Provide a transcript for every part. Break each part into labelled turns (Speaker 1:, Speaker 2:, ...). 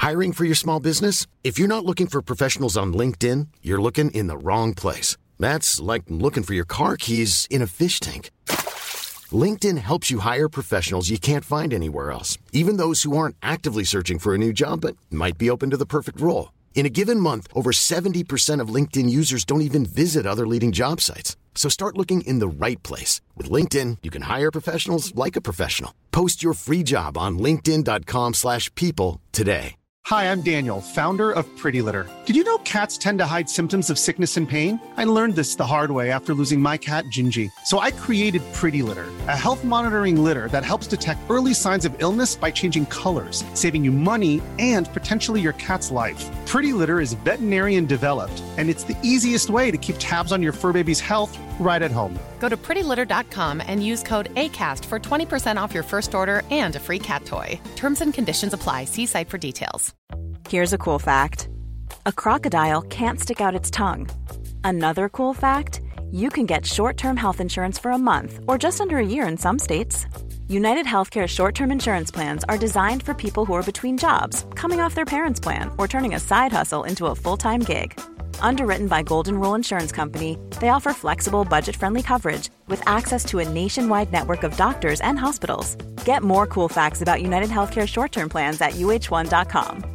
Speaker 1: Hiring for your small business? If you're not looking for professionals on LinkedIn, you're looking in the wrong place. That's like looking for your car keys in a fish tank. LinkedIn helps you hire professionals you can't find anywhere else, even those who aren't actively searching for a new job but might be open to the perfect role. In a given month, over 70% of LinkedIn users don't even visit other leading job sites. So start looking in the right place. With LinkedIn, you can hire professionals like a professional. Post your free job on linkedin.com/people today.
Speaker 2: Hi, I'm Daniel, founder of Pretty Litter. Did you know cats tend to hide symptoms of sickness and pain? I learned this the hard way after losing my cat, Gingy. So I created Pretty Litter, a health monitoring litter that helps detect early signs of illness by changing colors, saving you money and potentially your cat's life. Pretty Litter is veterinarian developed, and it's the easiest way to keep tabs on your fur baby's health right at home.
Speaker 3: Go to prettylitter.com and use code ACAST for 20% off your first order and a free cat toy. Terms and conditions apply. See site for details.
Speaker 4: Here's a cool fact. A crocodile can't stick out its tongue. Another cool fact, you can get short-term health insurance for a month or just under a year in some states. United Healthcare short-term insurance plans are designed for people who are between jobs, coming off their parents' plan, or turning a side hustle into a full-time gig. Underwritten by Golden Rule Insurance Company, they offer flexible, budget-friendly coverage with access to a nationwide network of doctors and hospitals. Get more cool facts about United Healthcare short-term plans at uh1.com.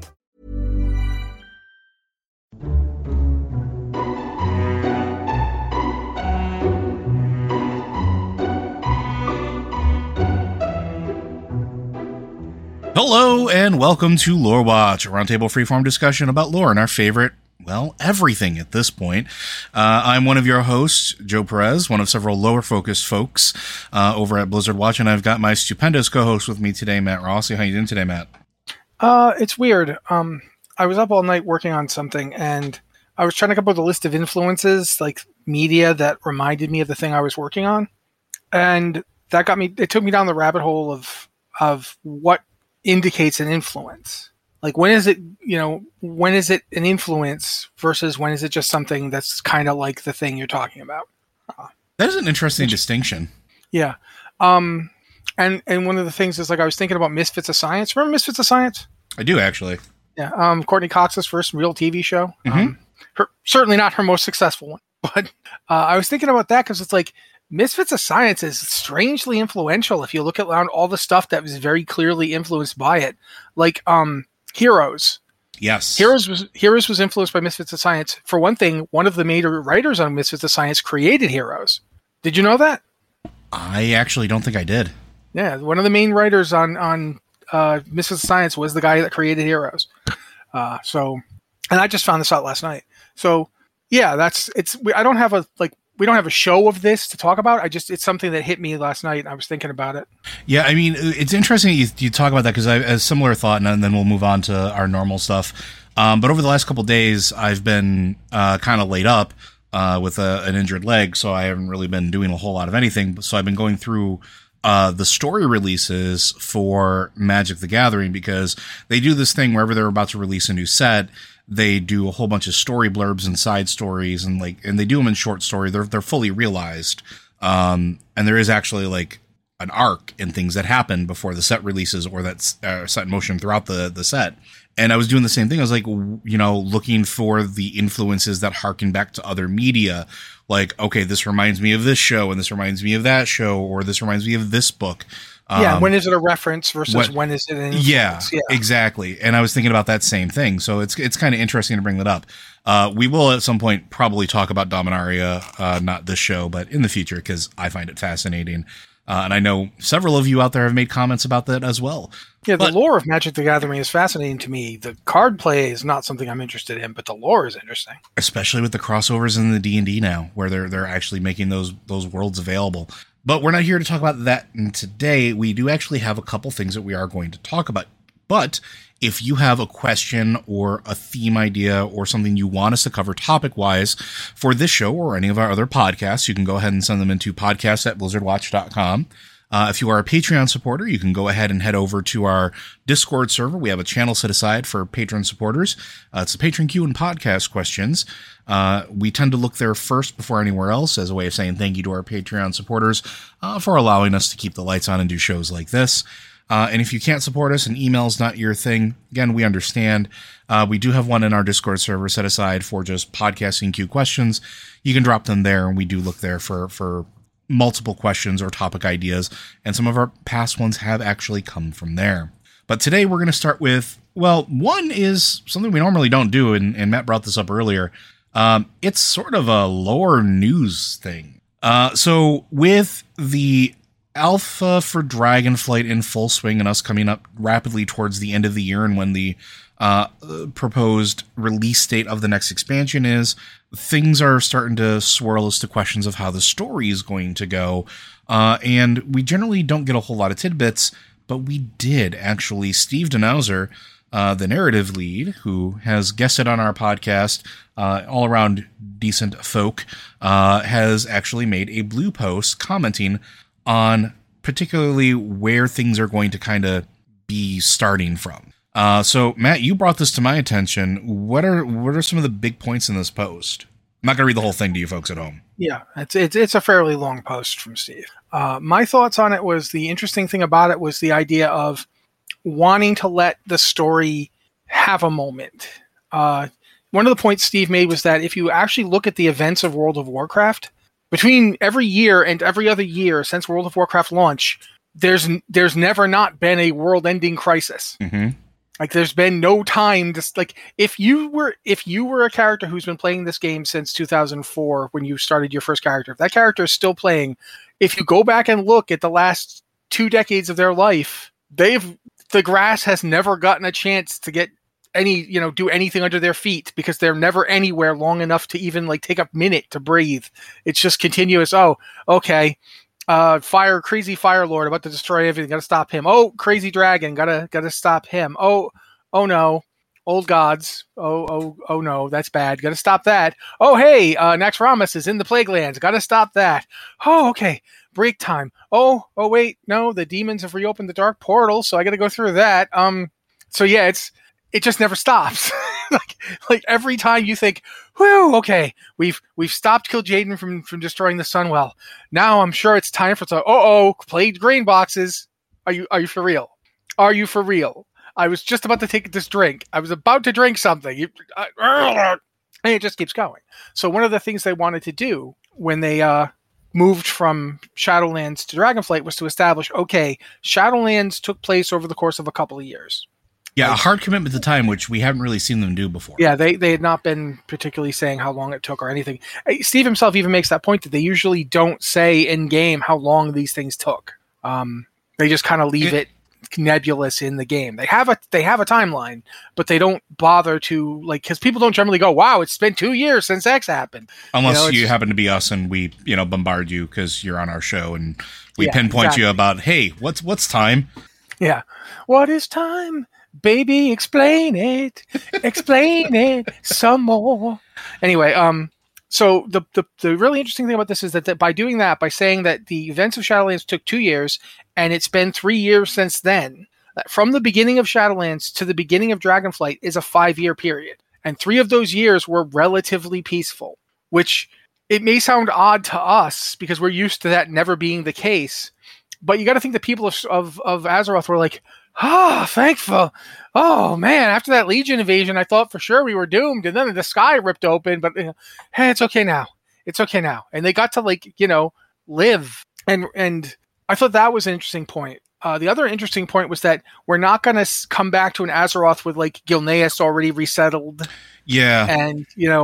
Speaker 5: Hello and welcome to Lore Watch, a roundtable freeform discussion about lore and our favorite, well, everything at this point. I'm one of your hosts, Joe Perez, one of several lower-focused folks over at Blizzard Watch, and I've got my stupendous co-host with me today, Matt Rossi. How you doing today, Matt?
Speaker 6: It's weird. I was up all night working on something, and I was trying to come up with a list of influences, like media that reminded me of the thing I was working on, and that got me. It took me down the rabbit hole of what indicates an influence. Like when is it an influence versus when is it just something that's kind of like the thing you're talking about?
Speaker 5: That is an interesting distinction.
Speaker 6: Yeah. And one of the things is, like, I was thinking about Misfits of Science. Remember Misfits of Science?
Speaker 5: I do, actually.
Speaker 6: Yeah. Courtney Cox's first real TV show. Mm-hmm. Certainly not her most successful one, but I was thinking about that because it's like, Misfits of Science is strangely influential if you look at all the stuff that was very clearly influenced by it. Like Heroes.
Speaker 5: Yes.
Speaker 6: Heroes was influenced by Misfits of Science. For one thing, one of the major writers on Misfits of Science created Heroes. Did you know that?
Speaker 5: I actually don't think I did.
Speaker 6: Yeah, one of the main writers on Misfits of Science was the guy that created Heroes. And I just found this out last night. So yeah, we don't have a show of this to talk about. It's something that hit me last night, and I was thinking about it.
Speaker 5: Yeah, I mean, it's interesting you talk about that because I have a similar thought, and then we'll move on to our normal stuff. But over the last couple of days, I've been kind of laid up with an injured leg, so I haven't really been doing a whole lot of anything. So I've been going through the story releases for Magic the Gathering because they do this thing wherever they're about to release a new set. They do a whole bunch of story blurbs and side stories and they do them in short story. They're fully realized. And there is actually like an arc in things that happen before the set releases or that's set in motion throughout the set. And I was doing the same thing. I was like, looking for the influences that harken back to other media. Like, okay, this reminds me of this show and this reminds me of that show, or this reminds me of this book.
Speaker 6: When is it a reference versus when is it an influence?
Speaker 5: Yeah, exactly. And I was thinking about that same thing. So it's kind of interesting to bring that up. We will at some point probably talk about Dominaria, not this show, but in the future, because I find it fascinating. And I know several of you out there have made comments about that as well.
Speaker 6: Yeah, the lore of Magic the Gathering is fascinating to me. The card play is not something I'm interested in, but the lore is interesting.
Speaker 5: Especially with the crossovers in the D&D now, where they're actually making those worlds available. But we're not here to talk about that. And today we do actually have a couple things that we are going to talk about. But if you have a question or a theme idea or something you want us to cover topic-wise for this show or any of our other podcasts, you can go ahead and send them into podcast@blizzardwatch.com. If you are a Patreon supporter, you can go ahead and head over to our Discord server. We have a channel set aside for patron supporters. It's the Patron Q and Podcast Questions. We tend to look there first before anywhere else as a way of saying thank you to our Patreon supporters for allowing us to keep the lights on and do shows like this. And if you can't support us and email's not your thing, again, we understand. We do have one in our Discord server set aside for just podcasting Q questions. You can drop them there, and we do look there for multiple questions or topic ideas. And some of our past ones have actually come from there. But today we're going to start with, well, one is something we normally don't do, and Matt brought this up earlier. It's sort of a lore news thing. So with the alpha for Dragonflight in full swing and us coming up rapidly towards the end of the year and when the proposed release date of the next expansion is, things are starting to swirl as to questions of how the story is going to go. And we generally don't get a whole lot of tidbits, but we did actually. Steve Denauser, the narrative lead, who has guested on our podcast, all around decent folk, has actually made a blue post commenting on particularly where things are going to kind of be starting from. So Matt, you brought this to my attention. What are some of the big points in this post? I'm not going to read the whole thing to you folks at home.
Speaker 6: Yeah, it's a fairly long post from Steve. My thoughts on it was, the interesting thing about it was the idea of wanting to let the story have a moment. One of the points Steve made was that if you actually look at the events of World of Warcraft, between every year and every other year since World of Warcraft launch, there's never not been a world-ending crisis.
Speaker 5: Mm-hmm.
Speaker 6: Like, there's been no time to, like, if you were a character who's been playing this game since 2004 when you started your first character, if that character is still playing, if you go back and look at the last 2 decades of their life, the grass has never gotten a chance to get do anything under their feet, because they're never anywhere long enough to even like take a minute to breathe. It's just continuous. Oh, okay. Crazy fire lord about to destroy everything. Got to stop him. Oh, crazy dragon. Got to stop him. Oh no. Old gods. Oh no. That's bad. Got to stop that. Oh, hey, Naxxramas is in the Plague Lands. Got to stop that. Oh, okay. Break time. Oh, wait. No, the demons have reopened the dark portal, so I got to go through that. So yeah, it just never stops. like every time you think, whew, okay, we've stopped Kil'jaeden from destroying the Sunwell. Now I'm sure it's time for plagued grain boxes. Are you for real? Are you for real? I was just about to take this drink. I was about to drink something. And it just keeps going. So one of the things they wanted to do when they moved from Shadowlands to Dragonflight was to establish, okay, Shadowlands took place over the course of a couple of years.
Speaker 5: Yeah, a hard commitment to time, which we haven't really seen them do before.
Speaker 6: Yeah, they had not been particularly saying how long it took or anything. Steve himself even makes that point that they usually don't say in-game how long these things took. They just kind of leave it nebulous in the game. They have a timeline, but they don't bother to, like, because people don't generally go, wow, it's been 2 years since X happened.
Speaker 5: Unless you happen to be us and we, bombard you because you're on our show and we pinpoint you about, hey, what's time? Yeah. What is time? Baby, explain it some more. Anyway, so the really interesting thing about this is that by doing that, by saying that the events of Shadowlands took 2 years and it's been 3 years since then, from the beginning of Shadowlands to the beginning of Dragonflight is a 5-year period. And 3 of those years were relatively peaceful, which it may sound odd to us because we're used to that never being the case. But you got to think the people of Azeroth were like, thankful. Oh, man, after that Legion invasion, I thought for sure we were doomed. And then the sky ripped open. But, hey, it's okay now. It's okay now. And they got to, live. And I thought that was an interesting point. The other interesting point was that we're not going to come back to an Azeroth with, Gilneas already resettled. Yeah. And,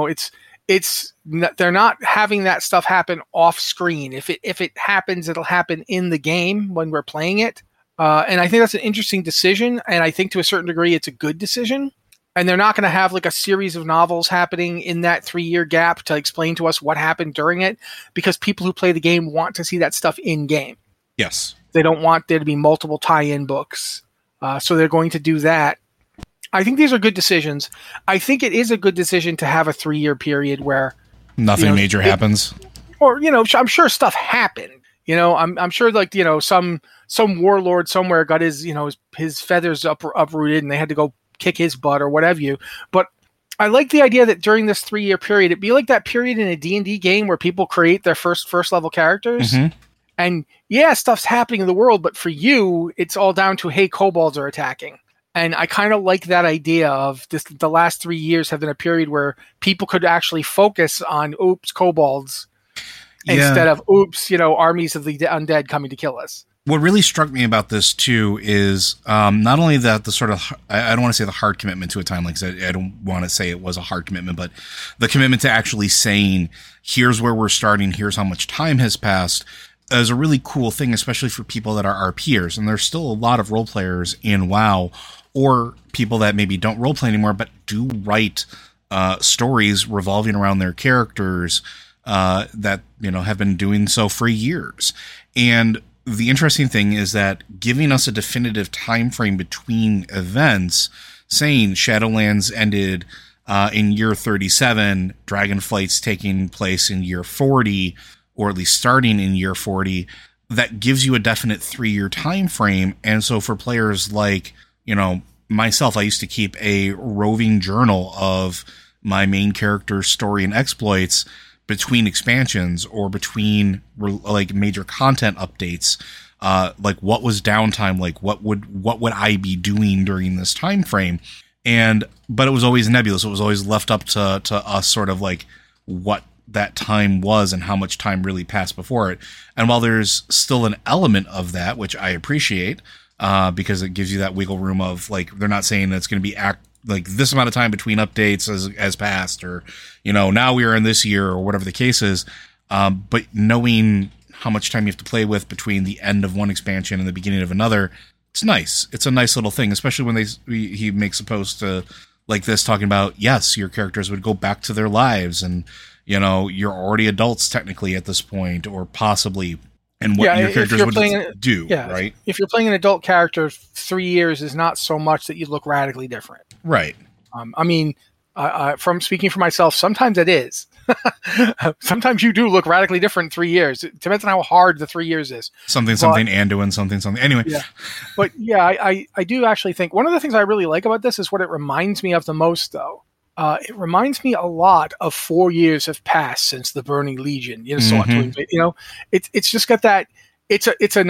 Speaker 5: they're not having that stuff happen off screen. If it happens, it'll happen in the game when we're playing it. And I think that's an interesting decision. And I think to a certain degree, it's a good decision. And they're not going to have a series of novels happening in that 3-year gap to explain to us what happened during it, because people who play the game want to see that stuff in game. Yes. They don't want there to be multiple tie-in books. So they're going to do that. I think these are good decisions. I think it is a good decision to have a 3-year period where nothing major happens.
Speaker 6: Or, I'm sure stuff happened. I'm sure some warlord somewhere got his feathers uprooted and they had to go kick his butt or whatever But I like the idea that during this 3-year period, it'd be like that period in a D&D game where people create their first level characters. Mm-hmm. And yeah, stuff's happening in the world, but for you, it's all down to, hey, kobolds are attacking. And I kind of like that idea of this. The last 3 years have been a period where people could actually focus on, oops, kobolds, instead of, oops, armies of the undead coming to kill us.
Speaker 5: What really struck me about this too is not only that the sort of, I don't want to say the hard commitment to a time, like I said, I don't want to say it was a hard commitment, but the commitment to actually saying, here's where we're starting, here's how much time has passed, is a really cool thing, especially for people that are our peers. And there's still a lot of role players in WoW, or people that maybe don't role play anymore, but do write stories revolving around their characters that have been doing so for years. And the interesting thing is that giving us a definitive time frame between events, saying Shadowlands ended in year 37, Dragonflight's taking place in year 40, or at least starting in year 40, that gives you a definite 3-year time frame. And so for players like, myself, I used to keep a roving journal of my main character's story and exploits between expansions or between like major content updates. Like what was downtime? Like what would I be doing during this time frame? But it was always nebulous. It was always left up to us sort of like what that time was and how much time really passed before it. And while there's still an element of that, which I appreciate, because it gives you that wiggle room of like, they're not saying that it's going to be like this amount of time between updates as passed, or, now we are in this year or whatever the case is. But knowing how much time you have to play with between the end of one expansion and the beginning of another, it's nice. It's a nice little thing, especially when he makes a post like this talking about, yes, your characters would go back to their lives and, you're already adults technically at this point, or possibly, and what your characters would do, right?
Speaker 6: If you're playing an adult character, 3 years is not so much that you look radically different.
Speaker 5: Right.
Speaker 6: From speaking for myself, sometimes it is. Sometimes you do look radically different in 3 years. It depends on how hard the 3 years is.
Speaker 5: Something, Anduin, something. Anyway.
Speaker 6: Yeah. But yeah, I do actually think one of the things I really like about this is what it reminds me of the most, though. It reminds me a lot of 4 years have passed since the Burning Legion, sought to invade. It's just got that. It's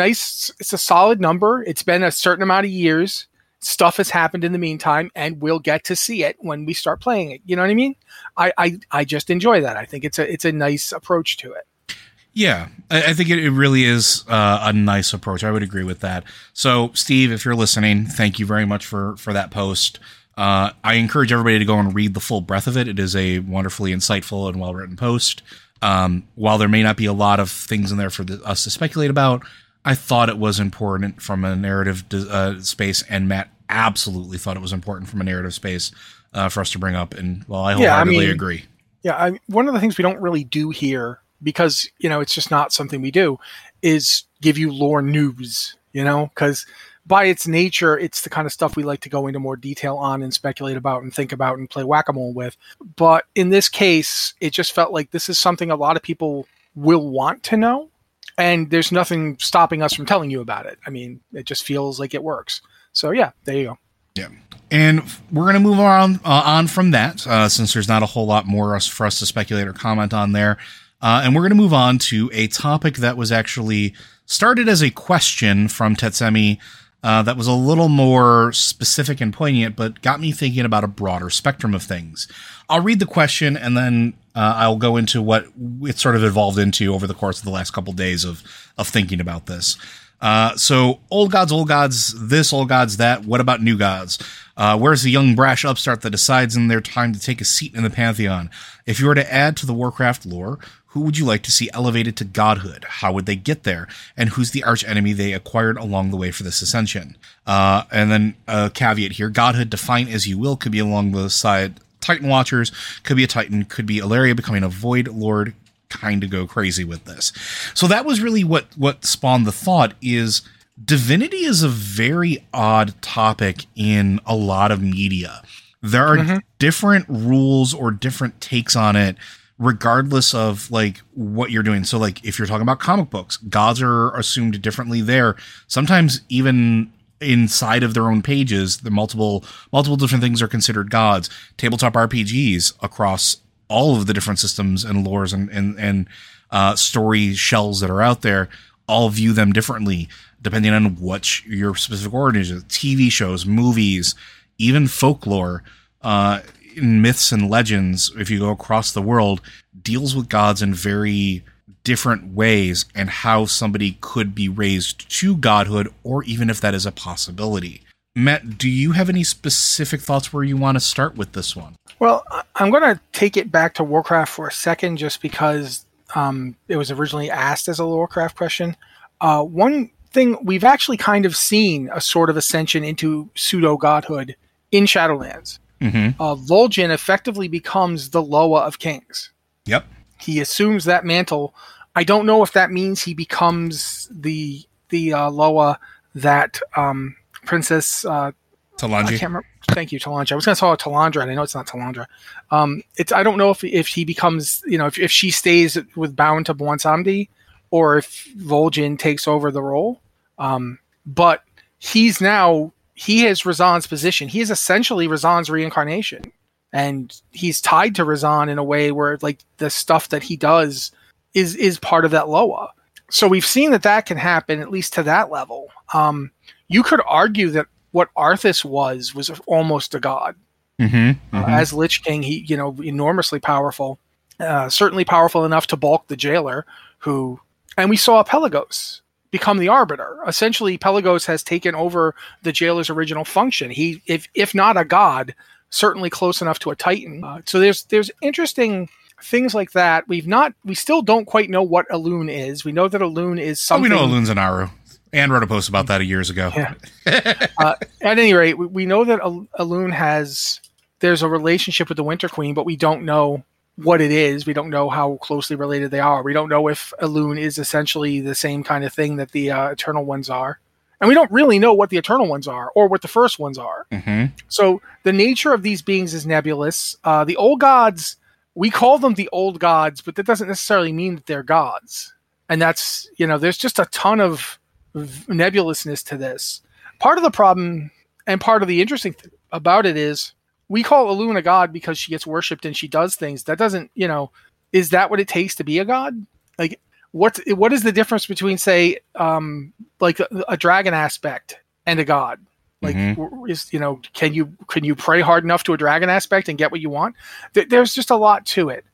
Speaker 6: a solid number. It's been a certain amount of years. Stuff has happened in the meantime, and we'll get to see it when we start playing it. You know what I mean? I just enjoy that. I think it's a nice approach to it.
Speaker 5: Yeah, I think it really is a nice approach. I would agree with that. So, Steve, if you're listening, thank you very much for that post. I encourage everybody to go and read the full breadth of it. It is a wonderfully insightful and well-written post. While there may not be a lot of things in there for us to speculate about, I thought it was important from a narrative space, and Matt absolutely thought it was important from a narrative space for us to bring up. And well, I wholeheartedly agree.
Speaker 6: Yeah, one of the things we don't really do here, because it's just not something we do, is give you lore news. Because by its nature, it's the kind of stuff we like to go into more detail on and speculate about and think about and play whack-a-mole with. But in this case, it just felt like this is something a lot of people will want to know. And there's nothing stopping us from telling you about it. I mean, it just feels like it works. So yeah, there you go.
Speaker 5: Yeah. And we're going to move on from that, since there's not a whole lot more for us to speculate or comment on there. And we're going to move on to a topic that was actually started as a question from Tetsemi, that was a little more specific and poignant, but got me thinking about a broader spectrum of things. I'll read the question, and then I'll go into what it sort of evolved into over the course of the last couple days of thinking about this. So old gods, this, old gods, that. What about new gods? Where's the young brash upstart that decides in their time to take a seat in the pantheon? If you were to add to the Warcraft lore, who would you like to see elevated to godhood? How would they get there? And who's the arch enemy they acquired along the way for this ascension? And then a caveat here: godhood, define as you will, could be along the side Titan Watchers, could be a Titan, could be Ilaria becoming a Void Lord, kind of go crazy with this. So that was really what spawned the thought. Is divinity is a very odd topic in a lot of media. There are different rules or different takes on it, regardless of like what you're doing. So like if you're talking about comic books, gods are assumed differently there. Sometimes even inside of their own pages, the multiple different things are considered gods. Tabletop RPGs across all of the different systems and lores and story shells that are out there all view them differently depending on what your specific origin is. TV shows, movies, even folklore, in myths and legends, if you go across the world, deals with gods in very different ways and how somebody could be raised to godhood, or even if that is a possibility. Matt, do you have any specific thoughts where you want to start with this one?
Speaker 6: Well, I'm going to take it back to Warcraft for a second, just because it was originally asked as a Warcraft question. One thing, we've actually kind of seen a sort of ascension into pseudo-godhood in Shadowlands.
Speaker 5: Mm-hmm.
Speaker 6: Vol'jin effectively becomes the Loa of Kings.
Speaker 5: Yep.
Speaker 6: He assumes that mantle. I don't know if that means he becomes the Loa that Princess
Speaker 5: Talanji.
Speaker 6: I can't remember. Thank you, Talanji. I was going to call it Talandra, and I know it's not Talandra. I don't know if he becomes, if she stays with bound to Bwonsamdi, or if Vol'jin takes over the role. But he has Razan's position. He is essentially Razan's reincarnation, and he's tied to Razan in a way where, like, the stuff that he does is part of that Loa. So we've seen that can happen, at least to that level. You could argue that what Arthas was almost a god.
Speaker 5: Mm-hmm, mm-hmm.
Speaker 6: As Lich King, he, enormously powerful, certainly powerful enough to balk the jailer, and we saw Pelagos become the arbiter. Essentially, Pelagos has taken over the jailer's original function. He, if not a god, certainly close enough to a titan. So there's interesting things like that. We still don't quite know what Elune is. We know that Elune is something.
Speaker 5: We know Elune's an Aru. Anne wrote a post about that years ago.
Speaker 6: Yeah. At any rate, we know that Elune there's a relationship with the Winter Queen, but we don't know what it is. We don't know how closely related they are. We don't know if Elune is essentially the same kind of thing that the Eternal Ones are. And we don't really know what the Eternal Ones are, or what the First Ones are.
Speaker 5: Mm-hmm.
Speaker 6: So the nature of these beings is nebulous. The old gods, we call them the old gods, but that doesn't necessarily mean that they're gods. And that's, there's just a ton of nebulousness to this. Part of the problem and part of the interesting thing about it is we call Elune a god because she gets worshipped and she does things. That doesn't, is that what it takes to be a god? Like, what is the difference between, say, like a dragon aspect and a god? Like, can you pray hard enough to a dragon aspect and get what you want? There's just a lot to it.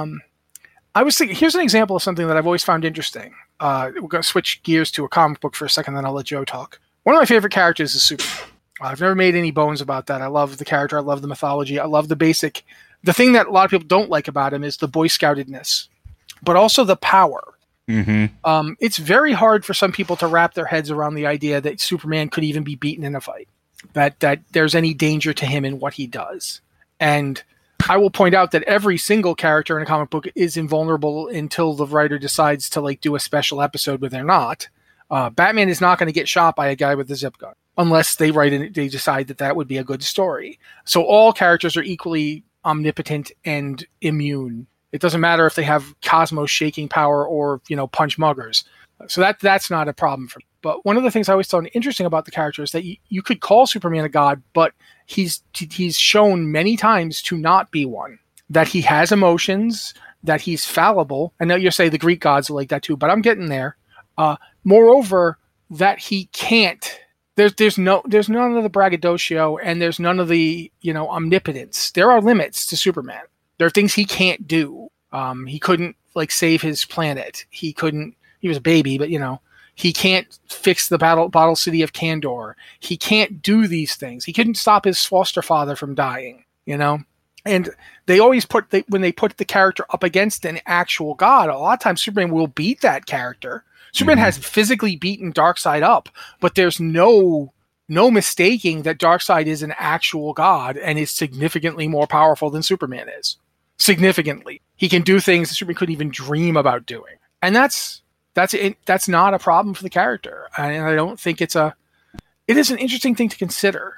Speaker 6: I was thinking, here's an example of something that I've always found interesting. We're going to switch gears to a comic book for a second, then I'll let Joe talk. One of my favorite characters is Superman. I've never made any bones about that. I love the character. I love the mythology. I love the thing that a lot of people don't like about him is the Boy Scoutedness, but also the power.
Speaker 5: Mm-hmm.
Speaker 6: It's very hard for some people to wrap their heads around the idea that Superman could even be beaten in a fight, that there's any danger to him in what he does. And I will point out that every single character in a comic book is invulnerable until the writer decides to do a special episode where they're not. Batman is not going to get shot by a guy with a zip gun unless they they decide that would be a good story. So all characters are equally omnipotent and immune. It doesn't matter if they have cosmos shaking power or, punch muggers. So that's not a problem for me. But one of the things I always found interesting about the character is that you could call Superman a god, but he's shown many times to not be one. That he has emotions, that he's fallible. I know you say the Greek gods are like that too, but I'm getting there. Moreover, that he can't. There's none of the braggadocio, and there's none of the omnipotence. There are limits to Superman. There are things he can't do. He couldn't save his planet. He couldn't. He was a baby, but he can't fix the bottle city of Kandor. He can't do these things. He couldn't stop his foster father from dying. And they always when they put the character up against an actual god, a lot of times Superman will beat that character. Superman has physically beaten Darkseid up, but there's no mistaking that Darkseid is an actual god and is significantly more powerful than Superman is. Significantly. He can do things that Superman couldn't even dream about doing. And that's not a problem for the character. And I don't think it is an interesting thing to consider.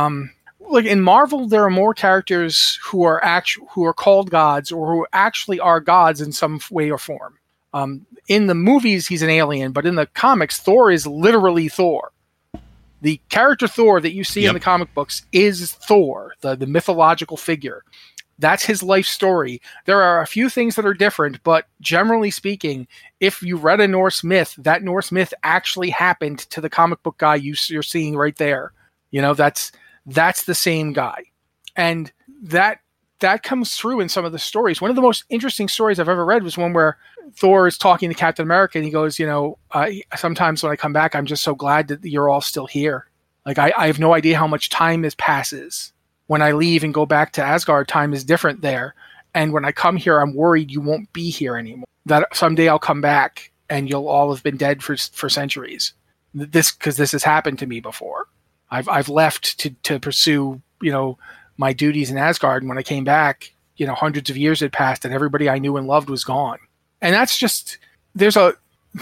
Speaker 6: In Marvel, there are more characters who are called gods or who actually are gods in some way or form. In the movies, he's an alien, but in the comics, Thor is literally Thor. The character Thor that you see in the comic books is Thor, the mythological figure. That's his life story. There are a few things that are different, but generally speaking, if you read a Norse myth, that Norse myth actually happened to the comic book guy you're seeing right there. That's the same guy. And that comes through in some of the stories. One of the most interesting stories I've ever read was one where Thor is talking to Captain America, and he goes, sometimes when I come back, I'm just so glad that you're all still here. Like, I have no idea how much time passes. When I leave and go back to Asgard, time is different there. And when I come here, I'm worried you won't be here anymore. That someday I'll come back and you'll all have been dead for centuries. Because this has happened to me before. I've left to pursue, my duties in Asgard. And when I came back, hundreds of years had passed and everybody I knew and loved was gone. And that's just, there's a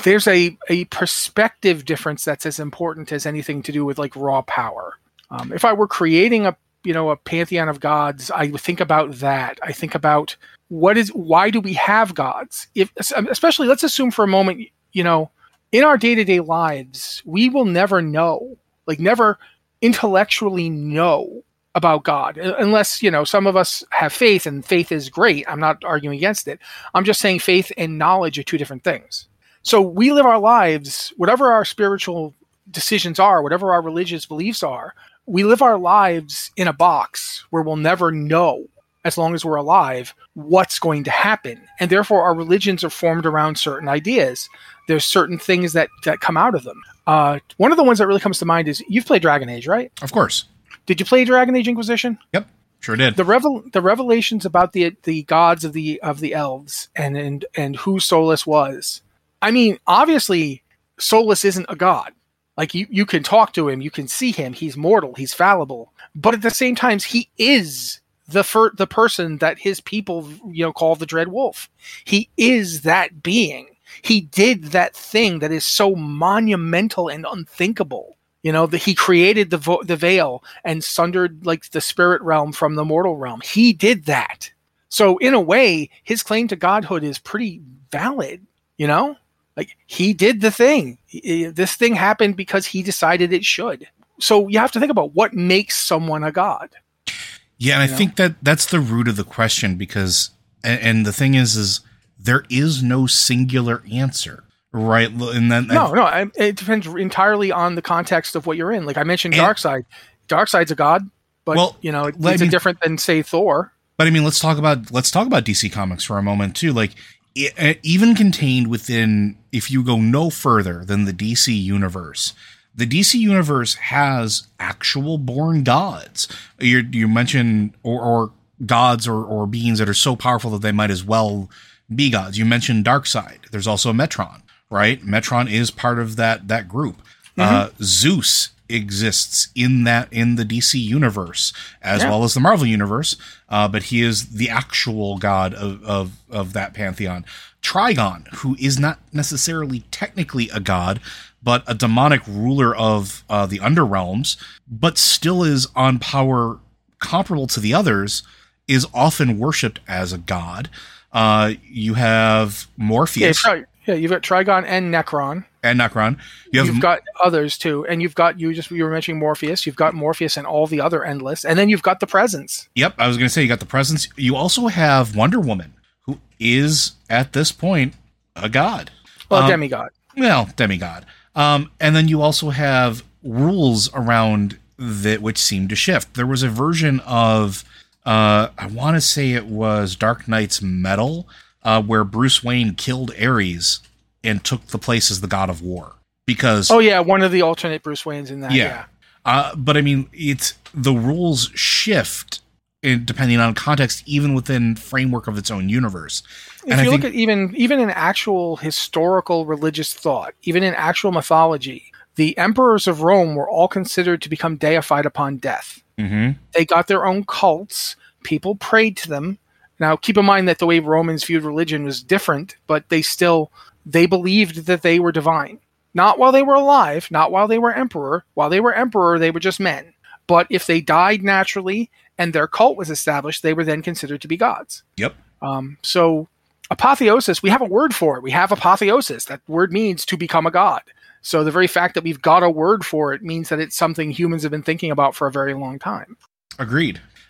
Speaker 6: perspective difference that's as important as anything to do with like raw power. If I were creating a pantheon of gods, I would think about that. I think about why do we have gods? Especially, let's assume for a moment, in our day-to-day lives, we will never know, never intellectually know about God, unless, some of us have faith, and faith is great. I'm not arguing against it. I'm just saying faith and knowledge are two different things. So we live our lives, whatever our spiritual decisions are, whatever our religious beliefs are, we live our lives in a box where we'll never know, as long as we're alive, what's going to happen. And therefore, our religions are formed around certain ideas. There's certain things that come out of them. One of the ones that really comes to mind is, you've played Dragon Age, right?
Speaker 5: Of course.
Speaker 6: Did you play Dragon Age Inquisition?
Speaker 5: Yep, sure did.
Speaker 6: The revelations about the gods of the elves and who Solus was. I mean, obviously, Solus isn't a god. Like, you can talk to him, you can see him, he's mortal, he's fallible. But at the same time, he is the person that his people, call the Dread Wolf. He is that being. He did that thing that is so monumental and unthinkable. That he created the veil and sundered the spirit realm from the mortal realm. He did that. So in a way, his claim to godhood is pretty valid, he did the thing. This thing happened because he decided it should. So you have to think about what makes someone a god.
Speaker 5: Yeah, and I think that's the root of the question, because, and the thing is there is no singular answer, right? And then
Speaker 6: it depends entirely on the context of what you're in. Like I mentioned, Darkseid. Darkseid's a god, but it's different than, say, Thor.
Speaker 5: But I mean, let's talk about DC Comics for a moment too. Even contained within, if you go no further than the DC universe has actual born gods. You mentioned or gods or beings that are so powerful that they might as well be gods. You mentioned Darkseid. There's also Metron, right? Metron is part of that group. Mm-hmm. Zeus exists in the DC universe as well as the Marvel universe, but he is the actual god of that pantheon. Trigon, who is not necessarily technically a god, but a demonic ruler of the underrealms, but still is on power comparable to the others, is often worshipped as a god. You have Morpheus.
Speaker 6: You've got Trigon and Necron. You've got others too, and you were mentioning Morpheus. You've got Morpheus and all the other Endless, and then you've got the Presence.
Speaker 5: Yep, I was going to say you got the Presence. You also have Wonder Woman, who is at this point a god.
Speaker 6: Well, demigod.
Speaker 5: Well, demigod. And then you also have rules around that which seem to shift. There was a version of, I want to say it was Dark Knight's Metal, where Bruce Wayne killed Ares and took the place as the God of War. Because
Speaker 6: one of the alternate Bruce Waynes in that. Yeah.
Speaker 5: But I mean, the rules shift depending on context, even within framework of its own universe.
Speaker 6: If you look at even in actual historical religious thought, even in actual mythology, the emperors of Rome were all considered to become deified upon death.
Speaker 5: Mm-hmm.
Speaker 6: They got their own cults. People prayed to them. Now, keep in mind that the way Romans viewed religion was different, but they believed that they were divine. Not while they were alive, not while they were emperor. While they were emperor, they were just men. But if they died naturally and their cult was established, they were then considered to be gods.
Speaker 5: Yep.
Speaker 6: So apotheosis, we have a word for it. We have apotheosis. That word means to become a god. So the very fact that we've got a word for it means that it's something humans have been thinking about for a very long time.
Speaker 5: Agreed.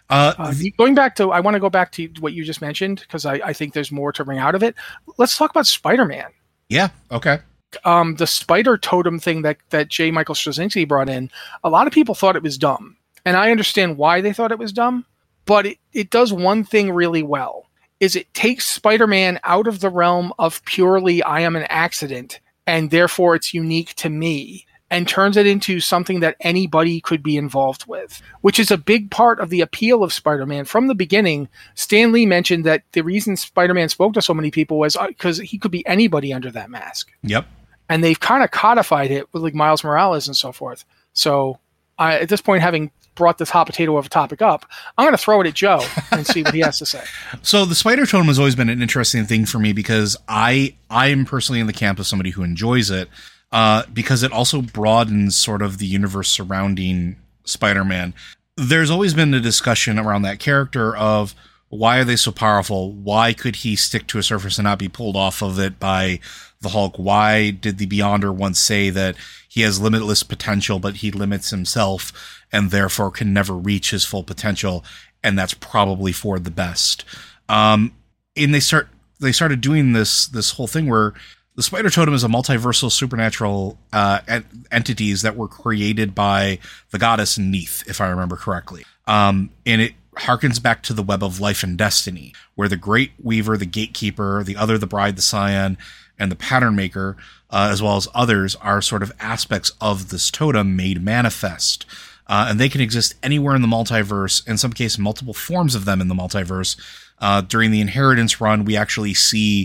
Speaker 6: Going back to, I want to go back to what you just mentioned because I think there's more to bring out of it. Let's talk about Spider-Man.
Speaker 5: Yeah. Okay.
Speaker 6: The spider totem thing that J. Michael Straczynski brought in, a lot of people thought it was dumb. And I understand why they thought it was dumb, but it does one thing really well, is it takes Spider-Man out of the realm of purely I am an accident and therefore it's unique to me, and turns it into something that anybody could be involved with, which is a big part of the appeal of Spider-Man. From the beginning, Stan Lee mentioned that the reason Spider-Man spoke to so many people was because he could be anybody under that mask.
Speaker 5: Yep.
Speaker 6: And they've kind of codified it with like Miles Morales and so forth. So at this point, having brought this hot potato of a topic up, I'm going to throw it at Joe and see what he has to say.
Speaker 5: So the spider totem has always been an interesting thing for me because I am personally in the camp of somebody who enjoys it. Because it also broadens sort of the universe surrounding Spider-Man. There's always been a discussion around that character of why are they so powerful? Why could he stick to a surface and not be pulled off of it by the Hulk? Why did the Beyonder once say that he has limitless potential, but he limits himself and therefore can never reach his full potential? And that's probably for the best. And they started doing this whole thing where the Spider Totem is a multiversal supernatural entities that were created by the goddess Neith, if I remember correctly. And it harkens back to the web of life and destiny, where the Great Weaver, the Gatekeeper, the Other, the Bride, the Scion, and the Pattern Maker, as well as others, are sort of aspects of this totem made manifest. And they can exist anywhere in the multiverse, in some cases multiple forms of them in the multiverse. During the Inheritance run, we actually see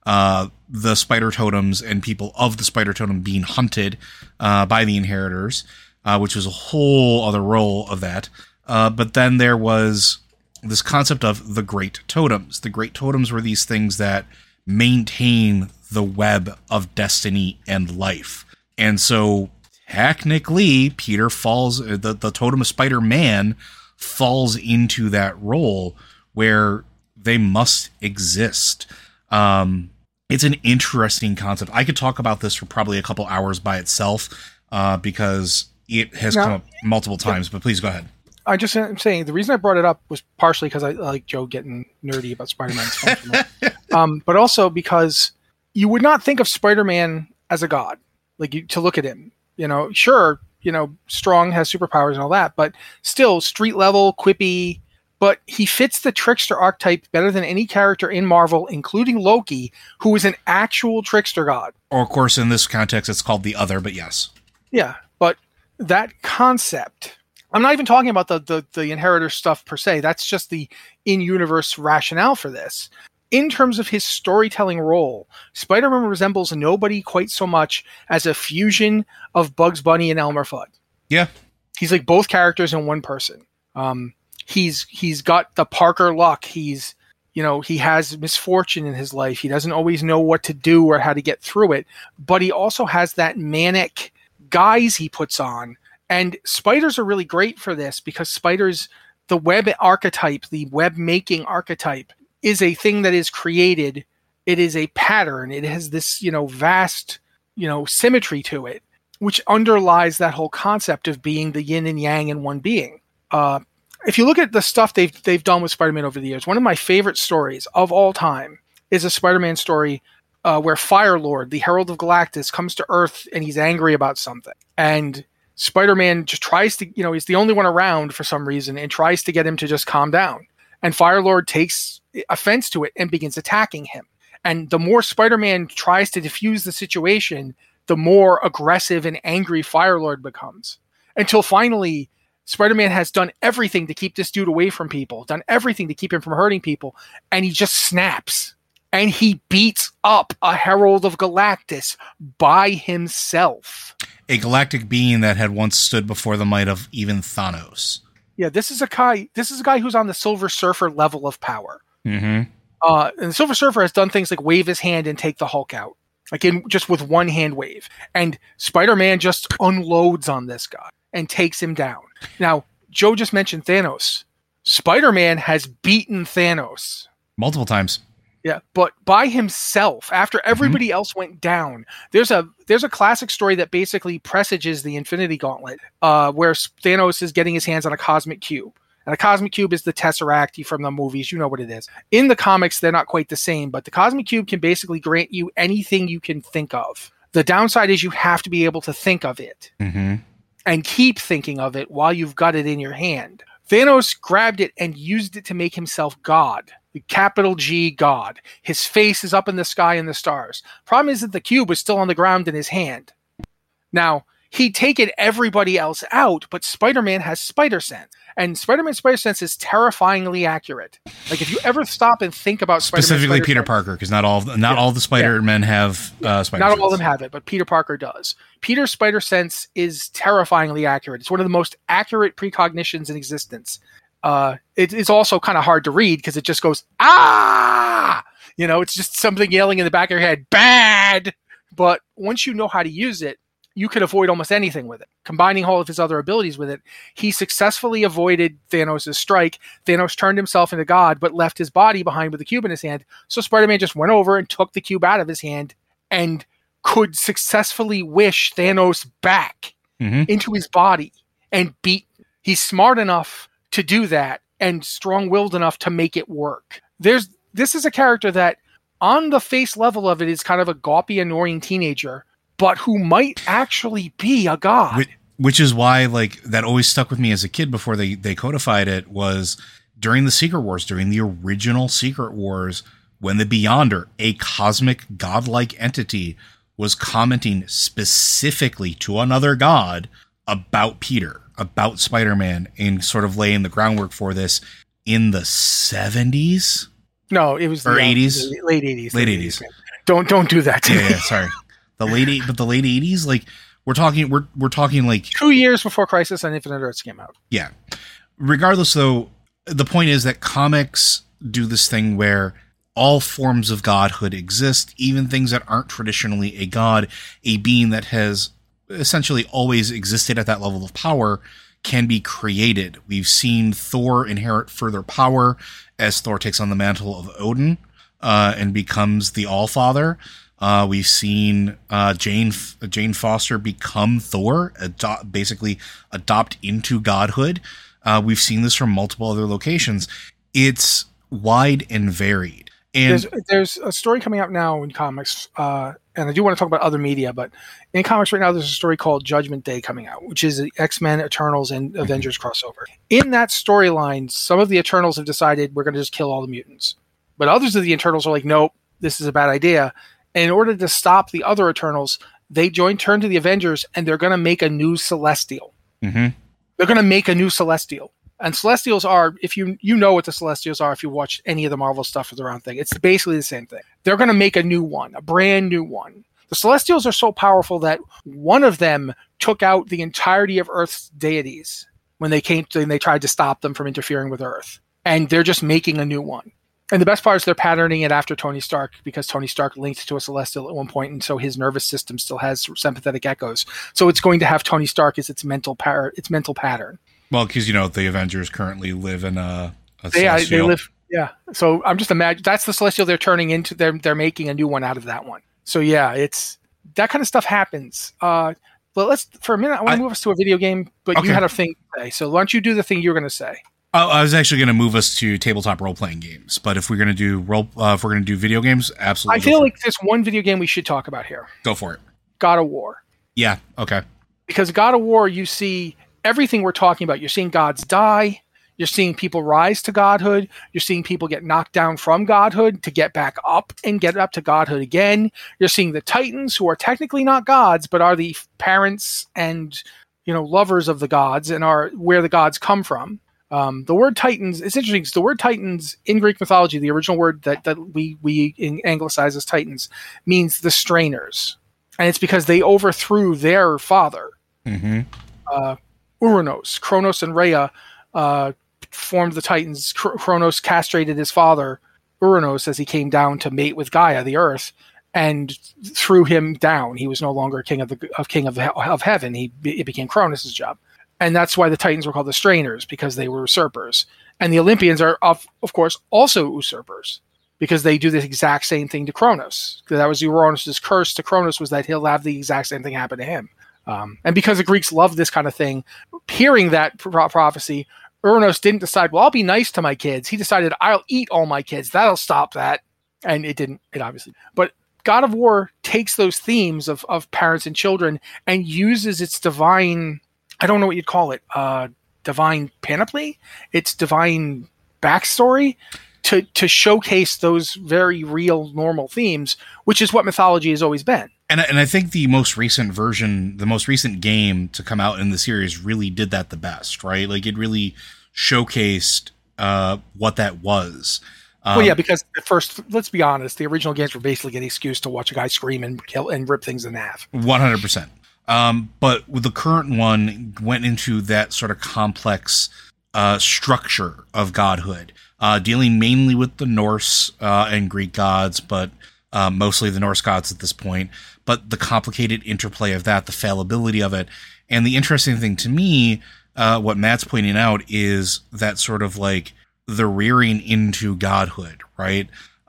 Speaker 5: the spider totems and people of the spider totem being hunted by the Inheritors, which was a whole other role of that. But then there was this concept of the Great Totems. The Great Totems were these things that maintain the web of destiny and life. And so technically, Peter falls, the Totem of Spider-Man falls into that role where they must exist. It's an interesting concept. I could talk about this for probably a couple hours by itself because it has come up multiple times, but please go ahead.
Speaker 6: I'm saying the reason I brought it up was partially because I like Joe getting nerdy about Spider-Man, but also because you would not think of Spider-Man as a god, to look at him. Sure, strong, has superpowers and all that, but still street level, quippy. But he fits the trickster archetype better than any character in Marvel, including Loki, who is an actual trickster god.
Speaker 5: Or, of course, in this context, it's called the Other, but yes.
Speaker 6: Yeah, but that concept, I'm not even talking about the Inheritor stuff per se. That's just the in-universe rationale for this. In terms of his storytelling role, Spider-Man resembles nobody quite so much as a fusion of Bugs Bunny and Elmer Fudd.
Speaker 5: Yeah.
Speaker 6: He's like both characters in one person. He's got the Parker luck. He has misfortune in his life. He doesn't always know what to do or how to get through it, but he also has that manic guise he puts on. And spiders are really great for this because spiders, the web archetype, the web making archetype is a thing that is created. It is a pattern. It has this, vast, symmetry to it, which underlies that whole concept of being the yin and yang in one being. If you look at the stuff they've done with Spider-Man over the years, one of my favorite stories of all time is a Spider-Man story where Firelord, the Herald of Galactus, comes to Earth and he's angry about something. And Spider-Man just tries to, he's the only one around for some reason and tries to get him to just calm down. And Firelord takes offense to it and begins attacking him. And the more Spider-Man tries to defuse the situation, the more aggressive and angry Firelord becomes. Until finally, Spider-Man has done everything to keep this dude away from people, done everything to keep him from hurting people, and he just snaps. And he beats up a Herald of Galactus by himself.
Speaker 5: A galactic being that had once stood before the might of even Thanos.
Speaker 6: Yeah, this is a guy who's on the Silver Surfer level of power.
Speaker 5: Mm-hmm.
Speaker 6: And the Silver Surfer has done things like wave his hand and take the Hulk out, just with one hand wave. And Spider-Man just unloads on this guy and takes him down. Now, Joe just mentioned Thanos. Spider-Man has beaten Thanos
Speaker 5: multiple times.
Speaker 6: Yeah, but by himself, after everybody else went down. There's a classic story that basically presages the Infinity Gauntlet, where Thanos is getting his hands on a cosmic cube. And a cosmic cube is the Tesseract from the movies. You know what it is. In the comics, they're not quite the same, but the cosmic cube can basically grant you anything you can think of. The downside is you have to be able to think of it and keep thinking of it while you've got it in your hand. Thanos grabbed it and used it to make himself God. The capital G God. His face is up in the sky in the stars. Problem is that the cube was still on the ground in his hand. Now, he'd taken everybody else out, but Spider-Man has spider sense. And Spider-Man's spider sense is terrifyingly accurate. Like, if you ever stop and think about Spider-Man,
Speaker 5: specifically Peter Parker, because not all the Spider-Men have spider sense.
Speaker 6: Not all of them have it, but Peter Parker does. Peter's spider sense is terrifyingly accurate. It's one of the most accurate precognitions in existence. It's also kind of hard to read because it just goes, ah! You know, it's just something yelling in the back of your head, bad! But once you know how to use it, you could avoid almost anything with it. Combining all of his other abilities with it, he successfully avoided Thanos' strike. Thanos turned himself into God, but left his body behind with the cube in his hand. So Spider-Man just went over and took the cube out of his hand and could successfully wish Thanos back into his body and beat. He's smart enough to do that and strong-willed enough to make it work. This is a character that, on the face level of it, is kind of a gawpy, annoying teenager, but who might actually be a god.
Speaker 5: Which is why, like, that always stuck with me as a kid before they codified it, was during the Secret Wars, during the original Secret Wars, when the Beyonder, a cosmic godlike entity, was commenting specifically to another god about Peter, about Spider-Man, and sort of laying the groundwork for this in the 70s?
Speaker 6: No, it was
Speaker 5: or 80s?
Speaker 6: Late 80s.
Speaker 5: Late 80s.
Speaker 6: Don't do that to me.
Speaker 5: Yeah, sorry. The late 80s, like we're talking like
Speaker 6: 2 years before Crisis on Infinite Earths came out.
Speaker 5: Yeah. Regardless, though, the point is that comics do this thing where all forms of godhood exist, even things that aren't traditionally a god, a being that has essentially always existed at that level of power can be created. We've seen Thor inherit further power as Thor takes on the mantle of Odin and becomes the Allfather. We've seen Jane Foster become Thor, basically adopt into godhood. We've seen this from multiple other locations. It's wide and varied. And
Speaker 6: there's a story coming out now in comics, and I do want to talk about other media, but in comics right now, there's a story called Judgment Day coming out, which is the X-Men, Eternals, and Avengers crossover. In that storyline, some of the Eternals have decided we're going to just kill all the mutants. But others of the Eternals are like, nope, this is a bad idea. And in order to stop the other Eternals, they turn to the Avengers, and they're going to make a new Celestial.
Speaker 5: Mm-hmm.
Speaker 6: They're going to make a new Celestial. And Celestials are, if you know what the Celestials are, if you watch any of the Marvel stuff with the round thing, it's basically the same thing. They're going to make a new one, a brand new one. The Celestials are so powerful that one of them took out the entirety of Earth's deities when they tried to stop them from interfering with Earth. And they're just making a new one. And the best part is they're patterning it after Tony Stark, because Tony Stark linked to a Celestial at one point, and so his nervous system still has sympathetic echoes. So it's going to have Tony Stark as its mental pattern.
Speaker 5: Well, because, the Avengers currently live in a
Speaker 6: Celestial. They live, yeah. So I'm just imagining, that's the Celestial they're turning into. They're making a new one out of that one. So yeah, it's that kind of stuff happens. But let's, for a minute, I want to move us to a video game, but okay. You had a thing to say. So why don't you do the thing you were going to say?
Speaker 5: I was actually going to move us to tabletop role-playing games, but if we're going to do video games, absolutely.
Speaker 6: I feel like there's one video game we should talk about here.
Speaker 5: Go for it.
Speaker 6: God of War.
Speaker 5: Yeah. Okay.
Speaker 6: Because God of War, you see everything we're talking about. You're seeing gods die. You're seeing people rise to godhood. You're seeing people get knocked down from godhood to get back up and get up to godhood again. You're seeing the Titans, who are technically not gods, but are the parents and lovers of the gods and are where the gods come from. The word Titans, it's interesting, because the word Titans in Greek mythology, the original word that we anglicize as Titans, means the strainers. And it's because they overthrew their father.
Speaker 5: Mm-hmm.
Speaker 6: Uranos, Kronos and Rhea formed the Titans. Kronos castrated his father, Uranos, as he came down to mate with Gaia, the earth, and threw him down. He was no longer king of heaven. It became Kronos' job. And that's why the Titans were called the Strainers, because they were usurpers. And the Olympians are, of course, also usurpers, because they do the exact same thing to Kronos. Because that was Uranus' curse to Kronos, was that he'll have the exact same thing happen to him. And because the Greeks love this kind of thing, hearing that prophecy, Uranos didn't decide, well, I'll be nice to my kids. He decided, I'll eat all my kids. That'll stop that. And it didn't, it obviously. But God of War takes those themes of parents and children and uses its divine, I don't know what you'd call it, divine panoply, its divine backstory to showcase those very real, normal themes, which is what mythology has always been.
Speaker 5: And I think the most recent version, the most recent game to come out in the series really did that the best, right? Like it really showcased what that was.
Speaker 6: Well, yeah, because at first, let's be honest, the original games were basically an excuse to watch a guy scream and kill and rip things in half.
Speaker 5: 100%. But with the current one, went into that sort of complex structure of godhood, dealing mainly with the Norse and Greek gods, but mostly the Norse gods at this point. But the complicated interplay of that, the fallibility of it, and the interesting thing to me, what Matt's pointing out, is that sort of like the rearing into godhood, right?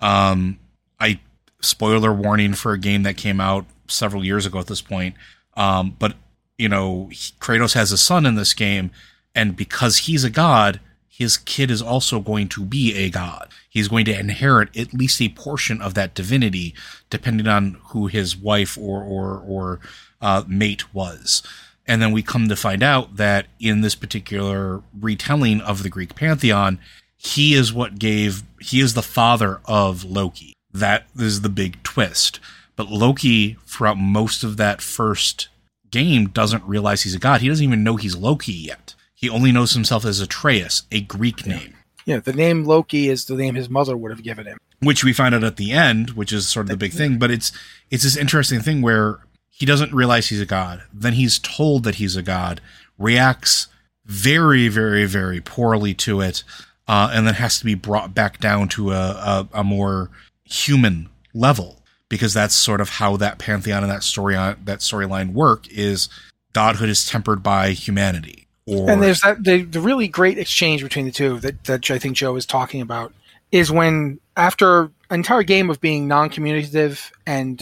Speaker 5: Spoiler warning for a game that came out several years ago at this point. But you know, Kratos has a son in this game, and because he's a god, his kid is also going to be a god. He's going to inherit at least a portion of that divinity, depending on who his wife or mate was. And then we come to find out that in this particular retelling of the Greek pantheon, he is the father of Loki. That is the big twist. But Loki, throughout most of that first game, doesn't realize he's a god. He doesn't even know he's Loki yet. He only knows himself as Atreus, a Greek name.
Speaker 6: Yeah, the name Loki is the name his mother would have given him.
Speaker 5: Which we find out at the end, which is sort of the big thing. But it's this interesting thing where he doesn't realize he's a god. Then he's told that he's a god, reacts very, very, very poorly to it, and then has to be brought back down to a more human level. Because that's sort of how that pantheon and that storyline work, is godhood is tempered by humanity. And
Speaker 6: there's the really great exchange between the two that I think Joe is talking about, is when after an entire game of being non-communicative and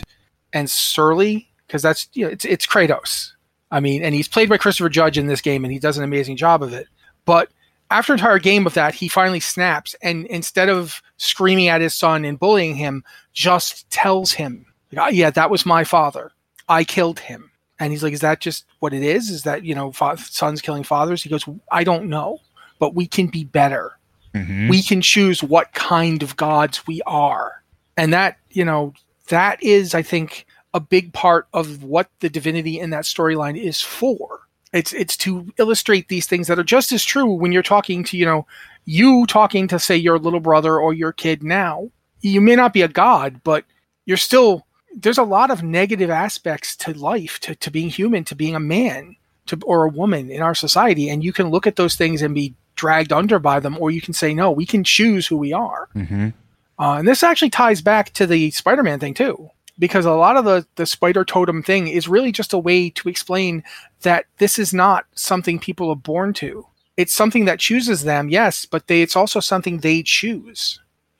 Speaker 6: surly, because that's, you know, it's Kratos. I mean, and he's played by Christopher Judge in this game, and he does an amazing job of it. But after an entire game of that, he finally snaps, and instead of screaming at his son and bullying him, just tells him, like, yeah, that was my father. I killed him. And he's like, is that just what it is? Is that, you know, sons killing fathers? He goes, I don't know, but we can be better. Mm-hmm. We can choose what kind of gods we are. And that, you know, that is, I think, a big part of what the divinity in that storyline is for. It's to illustrate these things that are just as true when you're talking to, you talking to, say, your little brother or your kid now. You may not be a god, but you're still, there's a lot of negative aspects to life, to being human, to being a man or a woman in our society. And you can look at those things and be dragged under by them, or you can say, no, we can choose who we are. Mm-hmm. And this actually ties back to the Spider-Man thing too, because a lot of the spider totem thing is really just a way to explain that this is not something people are born to. It's something that chooses them, yes, but it's also something they choose.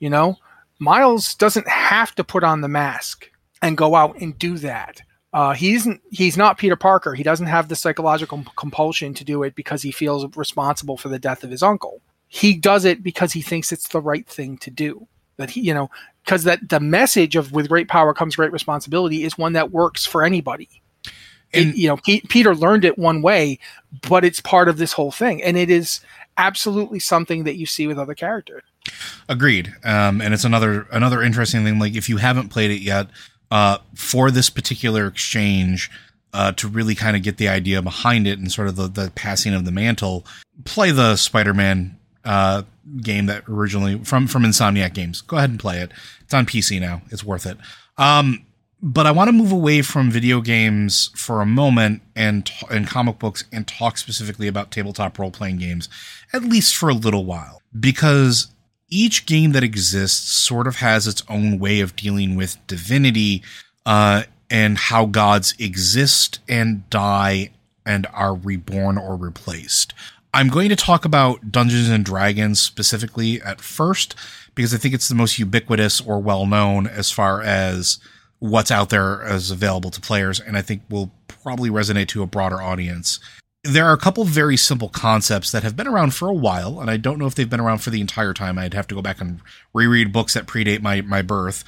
Speaker 6: Miles doesn't have to put on the mask and go out and do that. He's not Peter Parker. He doesn't have the psychological compulsion to do it because he feels responsible for the death of his uncle. He does it because he thinks it's the right thing to do. That he, because that the message of with great power comes great responsibility is one that works for anybody. And Peter learned it one way, but it's part of this whole thing, and it is absolutely something that you see with other characters.
Speaker 5: Agreed. And it's another interesting thing. Like, if you haven't played it yet, for this particular exchange, to really kind of get the idea behind it and sort of the passing of the mantle, play the Spider-Man game that originally from Insomniac Games. Go ahead and play it. It's on PC now. It's worth it. But I want to move away from video games for a moment and comic books and talk specifically about tabletop role-playing games, at least for a little while, because each game that exists sort of has its own way of dealing with divinity, and how gods exist and die and are reborn or replaced. I'm going to talk about Dungeons and Dragons specifically at first, because I think it's the most ubiquitous or well-known as far as what's out there as available to players, and I think will probably resonate to a broader audience. there are a couple very simple concepts that have been around for a while, and I don't know if they've been around for the entire time. I'd have to go back and reread books that predate my birth.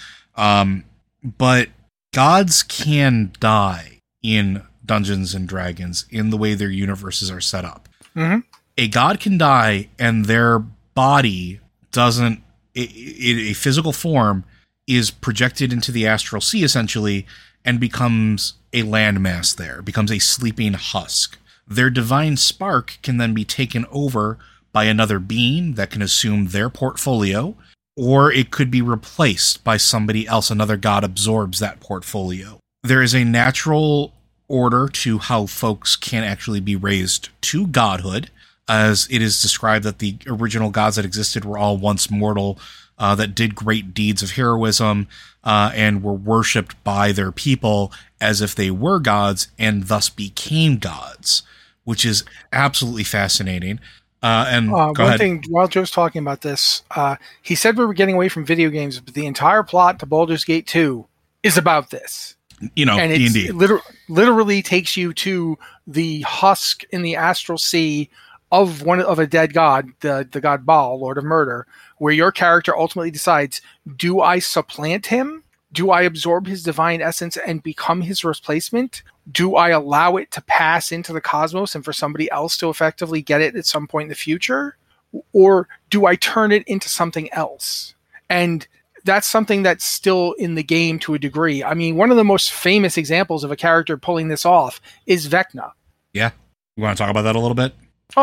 Speaker 5: But gods can die in Dungeons and Dragons in the way their universes are set up.
Speaker 6: Mm-hmm.
Speaker 5: A god can die and their body doesn't, a physical form is projected into the astral sea essentially and becomes a landmass there, becomes a sleeping husk. Their divine spark can then be taken over by another being that can assume their portfolio, or it could be replaced by somebody else. Another god absorbs that portfolio. There is a natural order to how folks can actually be raised to godhood, as it is described that the original gods that existed were all once mortal, that did great deeds of heroism, and were worshipped by their people as if they were gods and thus became gods, which is absolutely fascinating. And
Speaker 6: one thing, while Joe's talking about this, he said we were getting away from video games, but the entire plot to Baldur's Gate 2 is about this.
Speaker 5: You know,
Speaker 6: and it literally takes you to the husk in the astral sea of a dead god, the god Baal, Lord of Murder, where your character ultimately decides, do I supplant him? Do I absorb his divine essence and become his replacement? Do I allow it to pass into the cosmos and for somebody else to effectively get it at some point in the future? Or do I turn it into something else? And that's something that's still in the game to a degree. I mean, one of the most famous examples of a character pulling this off is Vecna.
Speaker 5: Yeah. You want to talk about that a little bit?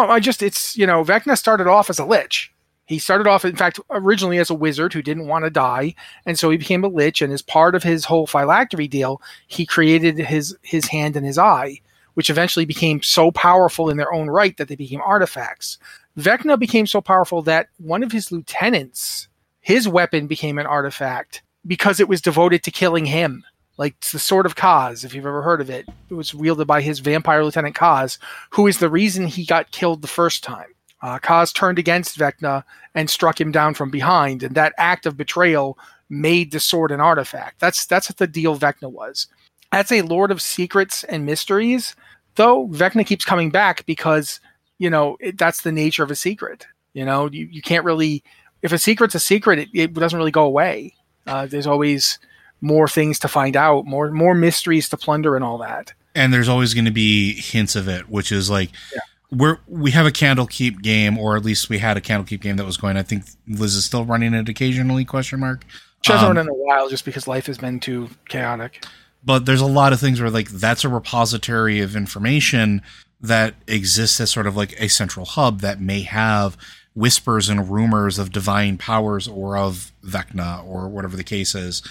Speaker 6: Vecna started off as a lich. He started off, in fact, originally as a wizard who didn't want to die, and so he became a lich, and as part of his whole phylactery deal, he created his hand and his eye, which eventually became so powerful in their own right that they became artifacts. Vecna became so powerful that one of his lieutenants, his weapon became an artifact because it was devoted to killing him. Like the Sword of Kaz, if you've ever heard of it. It was wielded by his vampire lieutenant Kaz, who is the reason he got killed the first time. Kaz turned against Vecna and struck him down from behind, and that act of betrayal made the sword an artifact. That's what the deal Vecna was. As a Lord of Secrets and Mysteries, though, Vecna keeps coming back because, that's the nature of a secret. You can't really... If a secret's a secret, it doesn't really go away. There's always more things to find out, more mysteries to plunder and all that.
Speaker 5: And there's always going to be hints of it, which is like... Yeah. We have a Candlekeep game, or at least we had a Candlekeep game that was going. I think Liz is still running it occasionally, question mark.
Speaker 6: She hasn't run in a while just because life has been too chaotic.
Speaker 5: But there's a lot of things where like that's a repository of information that exists as sort of like a central hub that may have whispers and rumors of divine powers or of Vecna or whatever the case is.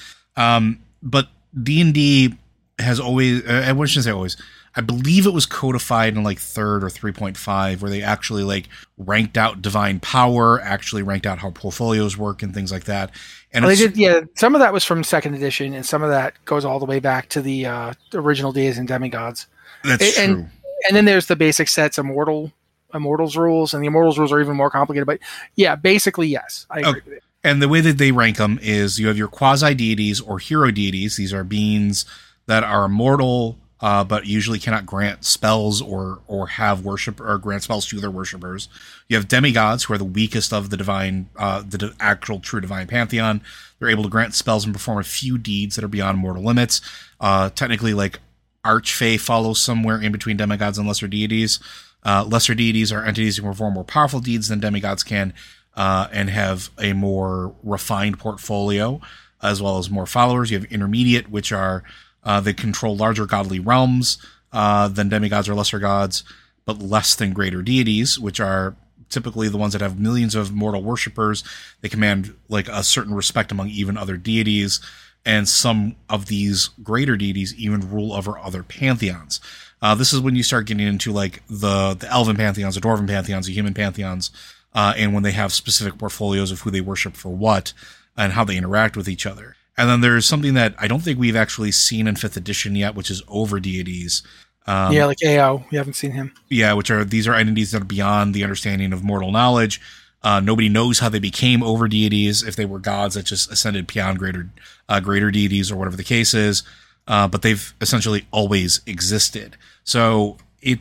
Speaker 5: But D&D has always, I shouldn't say always, I believe it was codified in like 3rd or 3.5 where they actually like ranked out divine power, actually ranked out how portfolios work and things like that. And
Speaker 6: they did, yeah. Some of that was from 2nd edition, and some of that goes all the way back to the original Deities and Demigods.
Speaker 5: That's true.
Speaker 6: And then there's the basic sets, Immortals rules, and the Immortals rules are even more complicated. But yeah, basically, yes, I agree with it.
Speaker 5: And the way that they rank them is you have your quasi-deities or hero deities. These are beings that are immortal, but usually cannot grant spells or have worship or grant spells to their worshippers. You have demigods, who are the weakest of the divine, the actual true divine pantheon. They're able to grant spells and perform a few deeds that are beyond mortal limits. Technically, like Archfey follows somewhere in between demigods and lesser deities. Lesser deities are entities who perform more powerful deeds than demigods can, and have a more refined portfolio, as well as more followers. You have intermediate, which are they control larger godly realms than demigods or lesser gods, but less than greater deities, which are typically the ones that have millions of mortal worshippers. They command like a certain respect among even other deities, and some of these greater deities even rule over other pantheons. This is when you start getting into like the elven pantheons, the dwarven pantheons, the human pantheons, and when they have specific portfolios of who they worship for what and how they interact with each other. And then there's something that I don't think we've actually seen in 5th edition yet, which is over deities.
Speaker 6: Yeah, like AO. We haven't seen him.
Speaker 5: Yeah, these are entities that are beyond the understanding of mortal knowledge. Nobody knows how they became over deities, if they were gods that just ascended beyond greater deities or whatever the case is. But they've essentially always existed. So it's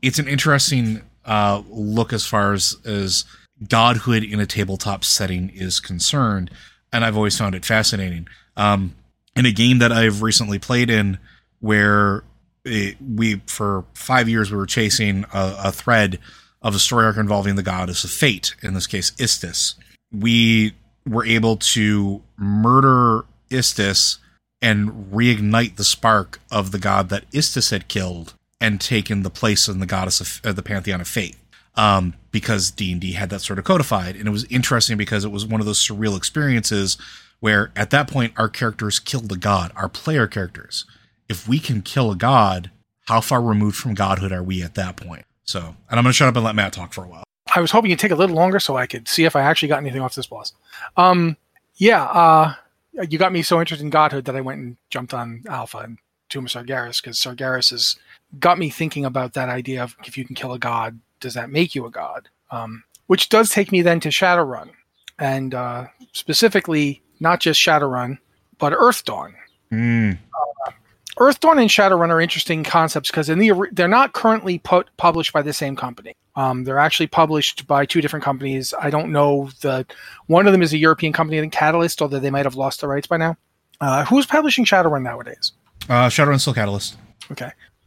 Speaker 5: it's an interesting look as far as godhood in a tabletop setting is concerned, and I've always found it fascinating. In a game that I've recently played in, where for 5 years we were chasing a thread of a story arc involving the goddess of fate, in this case Istis. We were able to murder Istis and reignite the spark of the god that Istis had killed and taken the place of the goddess of the pantheon of fate, because D&D had that sort of codified. And it was interesting because it was one of those surreal experiences where at that point our characters killed a god, our player characters. If we can kill a god, how far removed from godhood are we at that point? So, and I'm going to shut up and let Matt talk for a while.
Speaker 6: I was hoping you'd take a little longer so I could see if I actually got anything off this boss. You got me so interested in godhood that I went and jumped on Alpha and Tomb of Sargeras, because Sargeras has got me thinking about that idea of, if you can kill a god, does that make you a god? Which does take me then to Shadowrun, and specifically not just Shadowrun, but Earthdawn. Earthdawn and Shadowrun are interesting concepts because they're not currently published by the same company. They're actually published by two different companies. I don't know one of them is a European company, I think Catalyst, although they might have lost the rights by now. Who's publishing Shadowrun nowadays?
Speaker 5: Shadowrun's still Catalyst.
Speaker 6: Okay.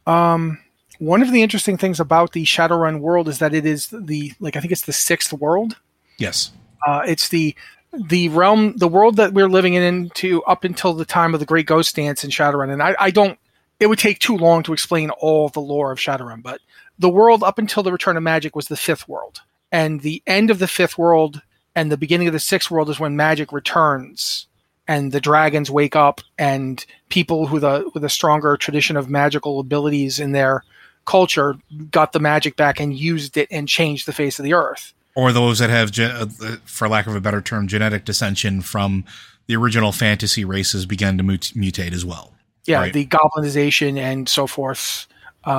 Speaker 6: One of the interesting things about the Shadowrun world is that it is I think it's the sixth world.
Speaker 5: Yes.
Speaker 6: It's the realm, the world that we're living into up until the time of the Great Ghost Dance in Shadowrun. And it would take too long to explain all the lore of Shadowrun, but the world up until the Return of Magic was the fifth world. And the end of the fifth world and the beginning of the sixth world is when magic returns and the dragons wake up, and people with a stronger tradition of magical abilities in their culture got the magic back and used it and changed the face of the earth.
Speaker 5: Or those that have, for lack of a better term, genetic dissension from the original fantasy races began to mutate as well.
Speaker 6: Yeah,
Speaker 5: right?
Speaker 6: The goblinization and so forth.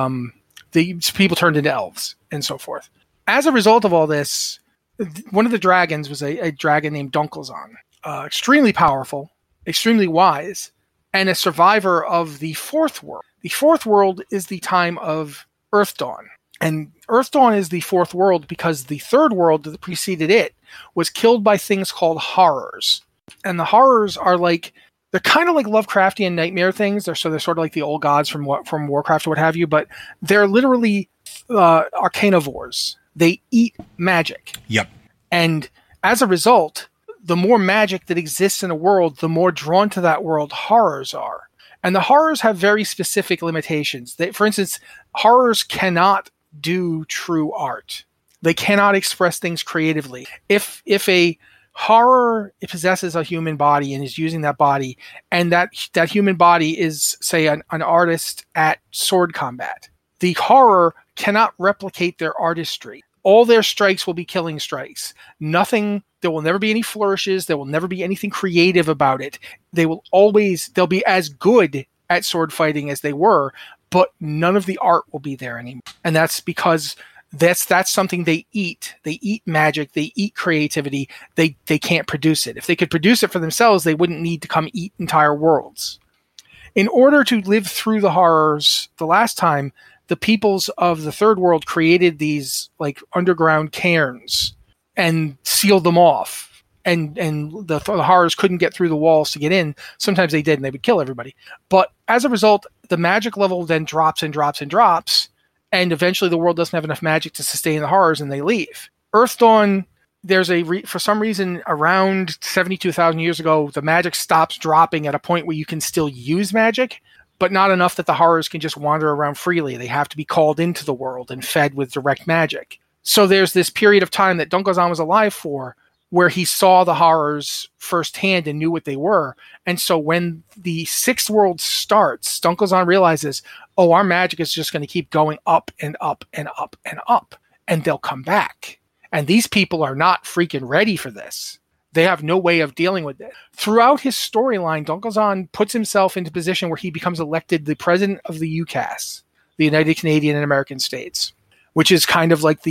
Speaker 6: The people turned into elves and so forth. As a result of all this, one of the dragons was a dragon named Dunkelzahn. Extremely powerful, extremely wise, and a survivor of the fourth world. The fourth world is the time of Earthdawn. And Earthdawn is the fourth world because the third world that preceded it was killed by things called horrors. And the horrors are they're kind of like Lovecraftian nightmare things. They're sort of like the old gods from Warcraft or what have you, but they're literally arcanivores. They eat magic.
Speaker 5: Yep. And
Speaker 6: as a result, the more magic that exists in a world, the more drawn to that world horrors are. And the horrors have very specific limitations. For instance, horrors cannot do true art. They cannot express things creatively. If a horror possesses a human body and is using that body, and that human body is, say, an artist at sword combat, the horror cannot replicate their artistry. All their strikes will be killing strikes. There will never be any flourishes. There will never be anything creative about it. They'll be as good at sword fighting as they were, but none of the art will be there anymore. And that's because that's something they eat. They eat magic. They eat creativity. They can't produce it. If they could produce it for themselves, they wouldn't need to come eat entire worlds. In order to live through the horrors the last time, the peoples of the third world created these underground cairns and sealed them off. And the horrors couldn't get through the walls to get in. Sometimes they did, and they would kill everybody. But as a result, the magic level then drops and drops and drops, and eventually the world doesn't have enough magic to sustain the horrors, and they leave. Earthdawn, there's for some reason around 72,000 years ago, the magic stops dropping at a point where you can still use magic, but not enough that the horrors can just wander around freely. They have to be called into the world and fed with direct magic. So there's this period of time that Dunkelzahn was alive for, where he saw the horrors firsthand and knew what they were. And so when the sixth world starts, Dunkelzahn realizes, our magic is just going to keep going up and up and up and up, and they'll come back. And these people are not freaking ready for this. They have no way of dealing with it. Throughout his storyline, Dunkelzahn puts himself into a position where he becomes elected the president of the UCAS, the United Canadian and American States, which is kind of like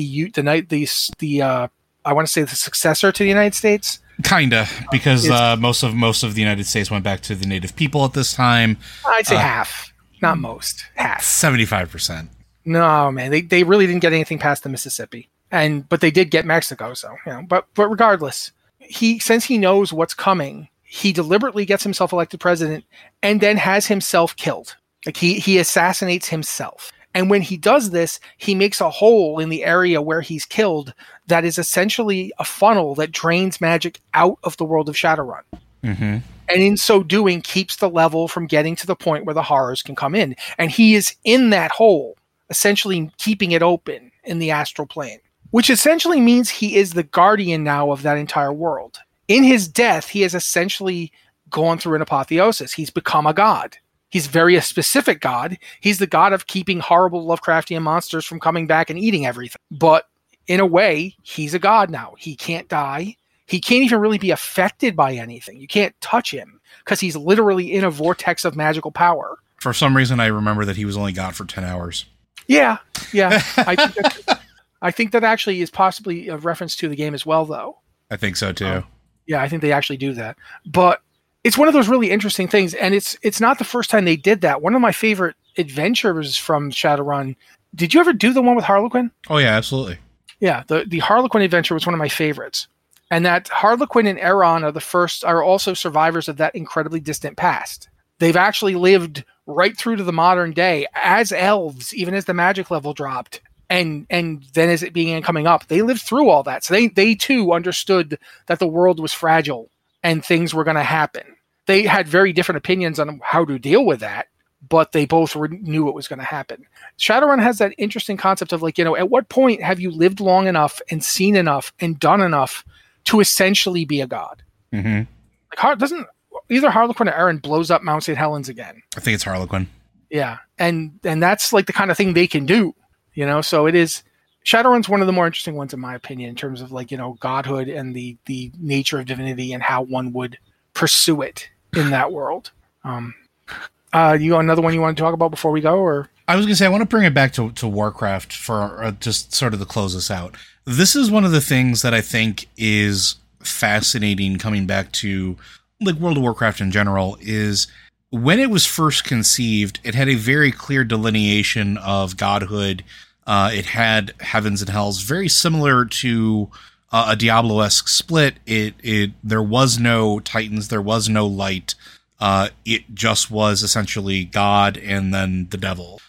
Speaker 6: I want to say the successor to the United States.
Speaker 5: Kinda, because most of the United States went back to the native people at this time.
Speaker 6: I'd say half, not most, half.
Speaker 5: 75%.
Speaker 6: No, man, they really didn't get anything past the Mississippi, but they did get Mexico. So but regardless, since he knows what's coming, he deliberately gets himself elected president and then has himself killed. Like he assassinates himself. And when he does this, he makes a hole in the area where he's killed that is essentially a funnel that drains magic out of the world of Shadowrun. Mm-hmm. And in so doing, keeps the level from getting to the point where the horrors can come in. And he is in that hole, essentially keeping it open in the astral plane, which essentially means he is the guardian now of that entire world. In his death, he has essentially gone through an apotheosis. He's become a god. He's a specific god. He's the god of keeping horrible Lovecraftian monsters from coming back and eating everything. But in a way, he's a god now. He can't die. He can't even really be affected by anything. You can't touch him because he's literally in a vortex of magical power.
Speaker 5: For some reason, I remember that he was only god for 10 hours.
Speaker 6: Yeah. I think that actually is possibly a reference to the game as well, though.
Speaker 5: I think so, too.
Speaker 6: Yeah, I think they actually do that. But it's one of those really interesting things, and it's not the first time they did that. One of my favorite adventures from Shadowrun, did you ever do the one with Harlequin?
Speaker 5: Oh, yeah, absolutely.
Speaker 6: Yeah, the Harlequin adventure was one of my favorites. And that Harlequin and Aeron are also survivors of that incredibly distant past. They've actually lived right through to the modern day as elves, even as the magic level dropped. And then as it began coming up, they lived through all that. So they too understood that the world was fragile and things were going to happen. They had very different opinions on how to deal with that, but they both knew it was going to happen. Shadowrun has that interesting concept of at what point have you lived long enough and seen enough and done enough to essentially be a god? Mm-hmm. Doesn't either Harlequin or Aeron blows up Mount St. Helens again? I
Speaker 5: think it's Harlequin.
Speaker 6: Yeah, and that's the kind of thing they can do. So it is. Shadowrun's one of the more interesting ones in my opinion in terms of godhood and the nature of divinity and how one would pursue it in that world. You got another one you want to talk about before we go, or?
Speaker 5: I was going to say, I want to bring it back to Warcraft for just sort of to close us out. This is one of the things that I think is fascinating coming back to World of Warcraft in general is when it was first conceived, it had a very clear delineation of godhood. It had heavens and hells, very similar to a Diablo-esque split. There was no Titans, there was no light. It just was essentially God and then the devil.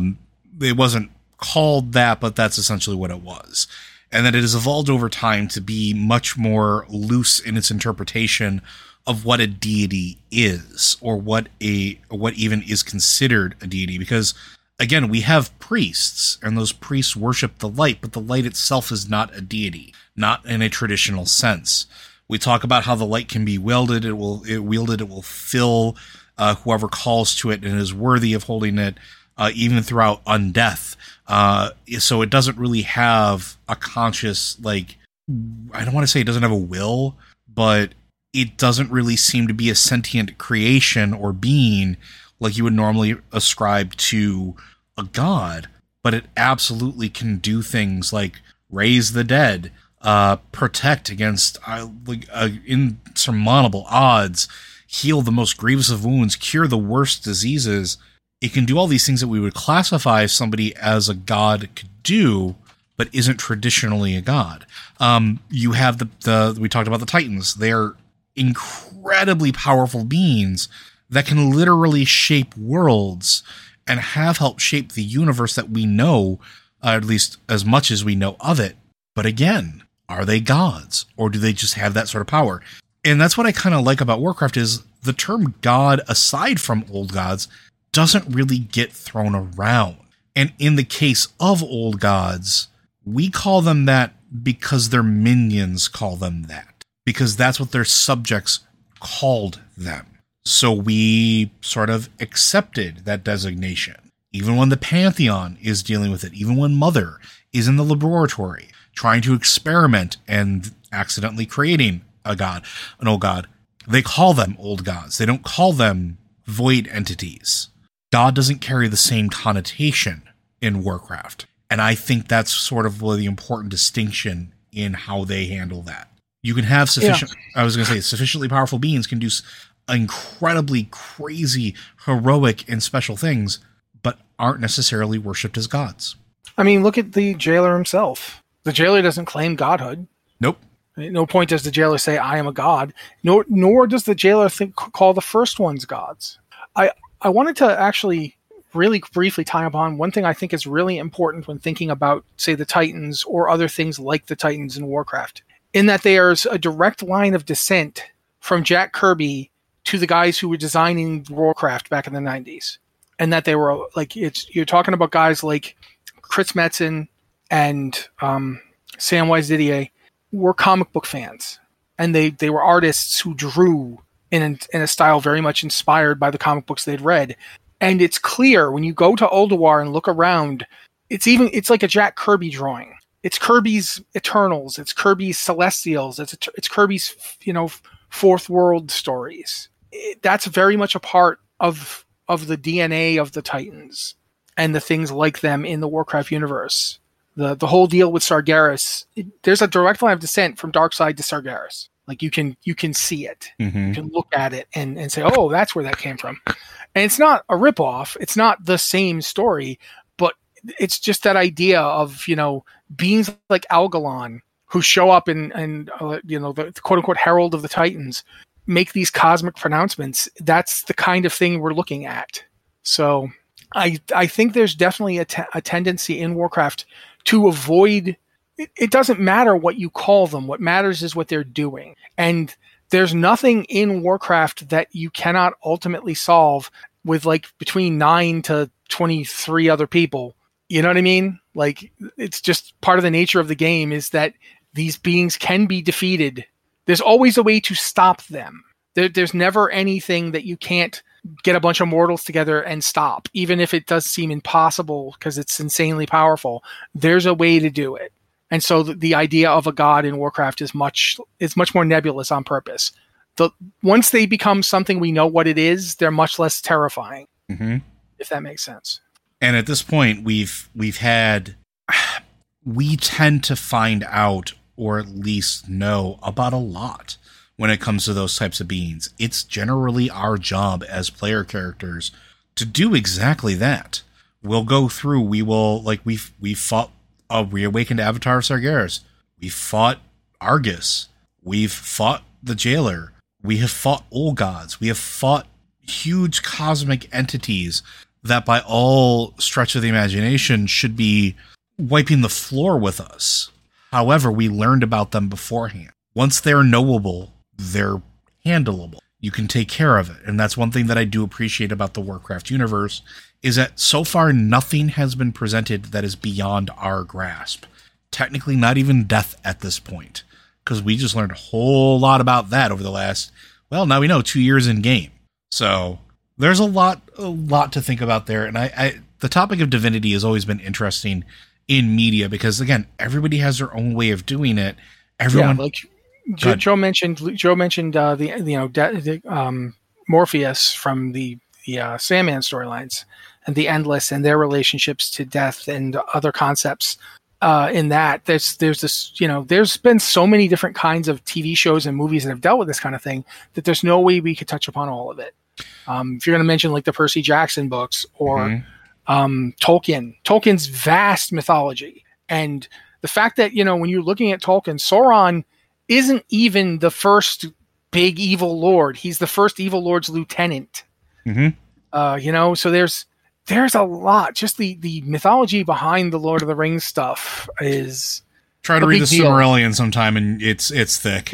Speaker 5: It wasn't called that, but that's essentially what it was. And that it has evolved over time to be much more loose in its interpretation of what a deity is, or what even is considered a deity. Because, again, we have priests, and those priests worship the light, but the light itself is not a deity, not in a traditional sense. We talk about how the light can be wielded. It will fill whoever calls to it and is worthy of holding it, even throughout undeath. So it doesn't really have a conscious, I don't want to say it doesn't have a will, but it doesn't really seem to be a sentient creation or being like you would normally ascribe to a god. But it absolutely can do things like raise the dead, protect against insurmountable odds, heal the most grievous of wounds, cure the worst diseases. It can do all these things that we would classify somebody as a god could do, but isn't traditionally a god. You have we talked about the Titans. They're incredibly powerful beings that can literally shape worlds and have helped shape the universe that we know, at least as much as we know of it. But again, are they gods, or do they just have that sort of power? And that's what I kind of like about Warcraft is the term god, aside from old gods, doesn't really get thrown around. And in the case of old gods, we call them that because their minions call them that, because that's what their subjects called them. So we sort of accepted that designation. Even when the Pantheon is dealing with it, even when Mother is in the laboratory trying to experiment and accidentally creating an old god, they call them old gods. They don't call them void entities. God doesn't carry the same connotation in Warcraft. And I think that's sort of the important distinction in how they handle that. You can have sufficiently powerful beings can do incredibly crazy, heroic, and special things, but aren't necessarily worshipped as gods.
Speaker 6: I mean, look at the jailer himself. The jailer doesn't claim godhood.
Speaker 5: Nope.
Speaker 6: At no point does the jailer say, I am a god, nor does the jailer call the first ones gods. I wanted to actually really briefly tie upon one thing I think is really important when thinking about, say, the Titans or other things like the Titans in Warcraft, in that there's a direct line of descent from Jack Kirby to the guys who were designing Warcraft back in the 90s. And that they were like, you're talking about guys like Chris Metzen and Samwise Didier were comic book fans. And they were artists who drew in a style very much inspired by the comic books they'd read. And it's clear when you go to Ulduar and look around, it's like a Jack Kirby drawing. It's Kirby's Eternals, it's Kirby's Celestials, it's Kirby's, Fourth World stories. That's very much a part of the DNA of the Titans and the things like them in the Warcraft universe. The whole deal with Sargeras, there's a direct line of descent from Darkseid to Sargeras. Like you can see it.
Speaker 5: Mm-hmm.
Speaker 6: You can look at it and say, oh, that's where that came from. And it's not a ripoff. It's not the same story, but it's just that idea of, beings like Algalon who show up and the quote unquote herald of the Titans make these cosmic pronouncements. That's the kind of thing we're looking at. So I think there's definitely a tendency in Warcraft to avoid. It doesn't matter what you call them. What matters is what they're doing. And there's nothing in Warcraft that you cannot ultimately solve with like between 9 to 23 other people. You know what I mean? Like, it's just part of the nature of the game is that these beings can be defeated. There's always a way to stop them. There's never anything that you can't get a bunch of mortals together and stop, even if it does seem impossible because it's insanely powerful. There's a way to do it. And so the idea of a god in Warcraft is much more nebulous on purpose. Once they become something we know what it is, they're much less terrifying, if that makes sense.
Speaker 5: And at this point, we tend to find out, or at least know, about a lot when it comes to those types of beings. It's generally our job as player characters to do exactly that. We'll go through, we fought a reawakened Avatar of Sargeras. We fought Argus. We've fought the Jailer. We have fought old gods. We have fought huge cosmic entities that by all stretch of the imagination should be wiping the floor with us. However, we learned about them beforehand. Once they're knowable, they're handleable. You can take care of it. And that's one thing that I do appreciate about the Warcraft universe, is that so far nothing has been presented that is beyond our grasp. Technically not even death at this point, because we just learned a whole lot about that over the last, now we know 2 years in game. So there's a lot to think about there. And the topic of divinity has always been interesting in media because, again, everybody has their own way of doing it. Everyone,
Speaker 6: Joe mentioned Morpheus from the Sandman storylines and the Endless and their relationships to death and other concepts in that. There's this, there's been so many different kinds of TV shows and movies that have dealt with this kind of thing that there's no way we could touch upon all of it. If you're going to mention like the Percy Jackson books or Tolkien's vast mythology, and the fact that, when you're looking at Tolkien, Sauron isn't even the first big evil lord. He's the first evil lord's lieutenant. So there's a lot. Just the mythology behind the Lord of the Rings stuff is
Speaker 5: try to read the Silmarillion sometime, and it's thick.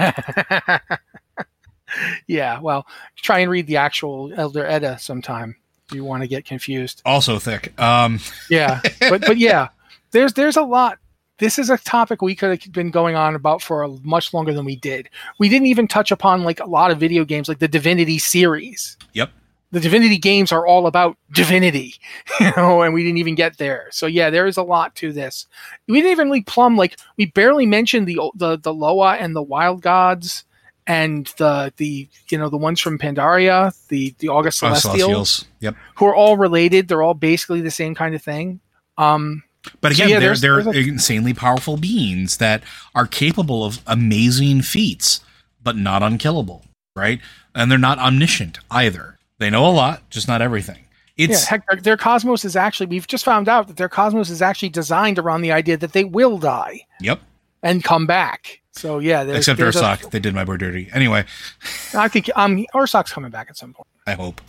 Speaker 6: Yeah, well, try and read the actual Elder Edda sometime if you want to get confused.
Speaker 5: Also thick.
Speaker 6: Yeah, but yeah, there's a lot. This is a topic we could have been going on about for much longer than we did. We didn't even touch upon like a lot of video games, like the Divinity series.
Speaker 5: Yep.
Speaker 6: The Divinity games are all about divinity, and we didn't even get there. So yeah, there is a lot to this. We didn't even really plumb, we barely mentioned the Loa and the Wild Gods and the ones from Pandaria, the August Celestials.
Speaker 5: Yep.
Speaker 6: Who are all related. They're all basically the same kind of thing.
Speaker 5: But again, they're insanely powerful beings that are capable of amazing feats, but not unkillable, right? And they're not omniscient either. They know a lot, just not everything. It's
Speaker 6: heck, their cosmos is actually, we've just found out that their cosmos is actually designed around the idea that they will die.
Speaker 5: Yep.
Speaker 6: And come back. So yeah.
Speaker 5: Except Ursoc, they did my boy dirty. Anyway.
Speaker 6: I think Ursoc's coming back at some point.
Speaker 5: I hope.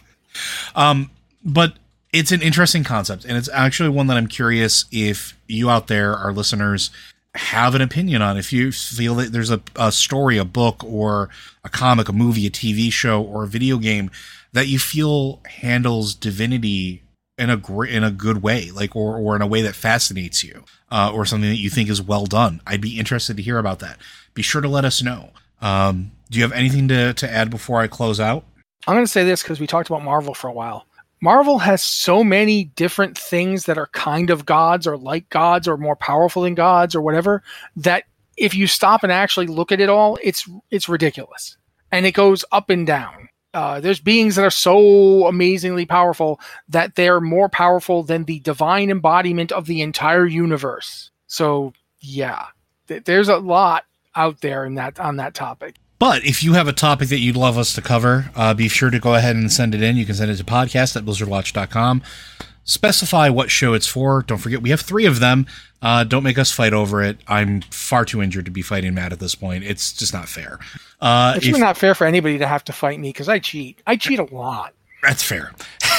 Speaker 5: But it's an interesting concept, and it's actually one that I'm curious if you out there, our listeners, have an opinion on. If you feel that there's a story, a book, or a comic, a movie, a TV show, or a video game that you feel handles divinity in a good way, like or in a way that fascinates you, or something that you think is well done. I'd be interested to hear about that. Be sure to let us know. Do you have anything to add before I close out?
Speaker 6: I'm going to say this because we talked about Marvel for a while. Marvel has so many different things that are kind of gods or like gods or more powerful than gods or whatever, that if you stop and actually look at it all, it's ridiculous. And it goes up and down. There's beings that are so amazingly powerful that they're more powerful than the divine embodiment of the entire universe. So yeah, there's a lot out there on that topic.
Speaker 5: But if you have a topic that you'd love us to cover, be sure to go ahead and send it in. You can send it to podcast@blizzardwatch.com. Specify what show it's for. Don't forget, we have 3 of them. Don't make us fight over it. I'm far too injured to be fighting Matt at this point. It's just not fair.
Speaker 6: It's really not fair for anybody to have to fight me because I cheat. I cheat a lot.
Speaker 5: That's fair.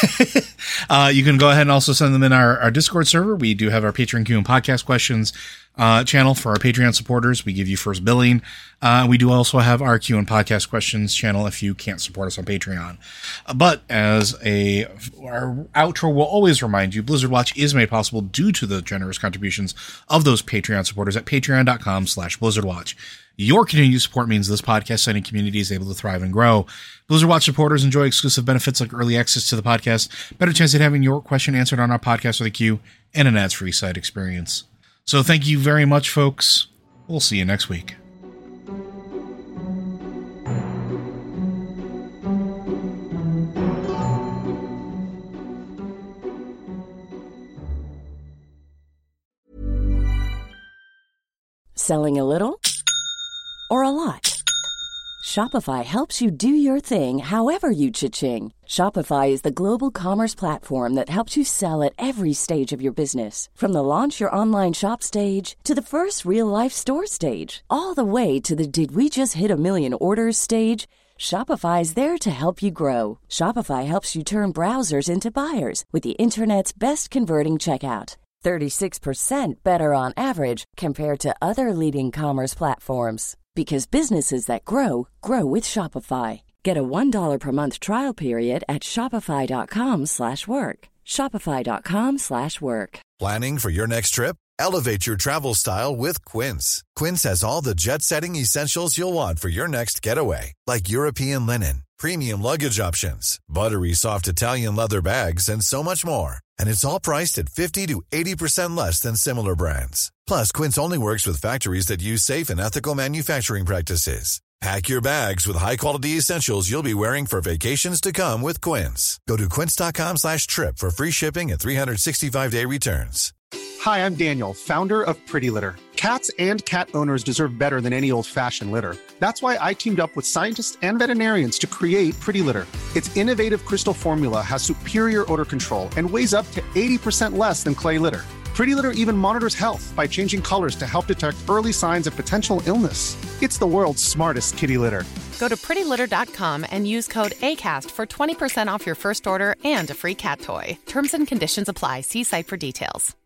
Speaker 5: You can go ahead and also send them in our Discord server. We do have our Patreon Q and podcast questions channel for our Patreon supporters. We give you first billing. We do also have our Q and podcast questions channel if you can't support us on Patreon. But as our outro will always remind you, Blizzard Watch is made possible due to the generous contributions of those Patreon supporters at patreon.com/BlizzardWatch. Your continued support means this podcast setting community is able to thrive and grow. Blizzard Watch supporters enjoy exclusive benefits like early access to the podcast, better chance at having your question answered on our podcast with a queue, and an ads-free site experience. So thank you very much, folks. We'll see you next week.
Speaker 7: Selling a little or a lot? Shopify helps you do your thing however you cha-ching. Shopify is the global commerce platform that helps you sell at every stage of your business. From the launch your online shop stage to the first real-life store stage, all the way to the did we just hit a million orders stage. Shopify's there to help you grow. Shopify helps you turn browsers into buyers with the internet's best converting checkout. 36% better on average compared to other leading commerce platforms. Because businesses that grow, grow with Shopify. Get a $1 per month trial period at shopify.com/work. Shopify.com/work.
Speaker 8: Planning for your next trip? Elevate your travel style with Quince. Quince has all the jet-setting essentials you'll want for your next getaway, like European linen, premium luggage options, buttery soft Italian leather bags, and so much more. And it's all priced at 50 to 80% less than similar brands. Plus, Quince only works with factories that use safe and ethical manufacturing practices. Pack your bags with high-quality essentials you'll be wearing for vacations to come with Quince. Go to quince.com/trip for free shipping and 365-day returns.
Speaker 2: Hi, I'm Daniel, founder of Pretty Litter. Cats and cat owners deserve better than any old-fashioned litter. That's why I teamed up with scientists and veterinarians to create Pretty Litter. Its innovative crystal formula has superior odor control and weighs up to 80% less than clay litter. Pretty Litter even monitors health by changing colors to help detect early signs of potential illness. It's the world's smartest kitty litter.
Speaker 3: Go to prettylitter.com and use code ACAST for 20% off your first order and a free cat toy. Terms and conditions apply. See site for details.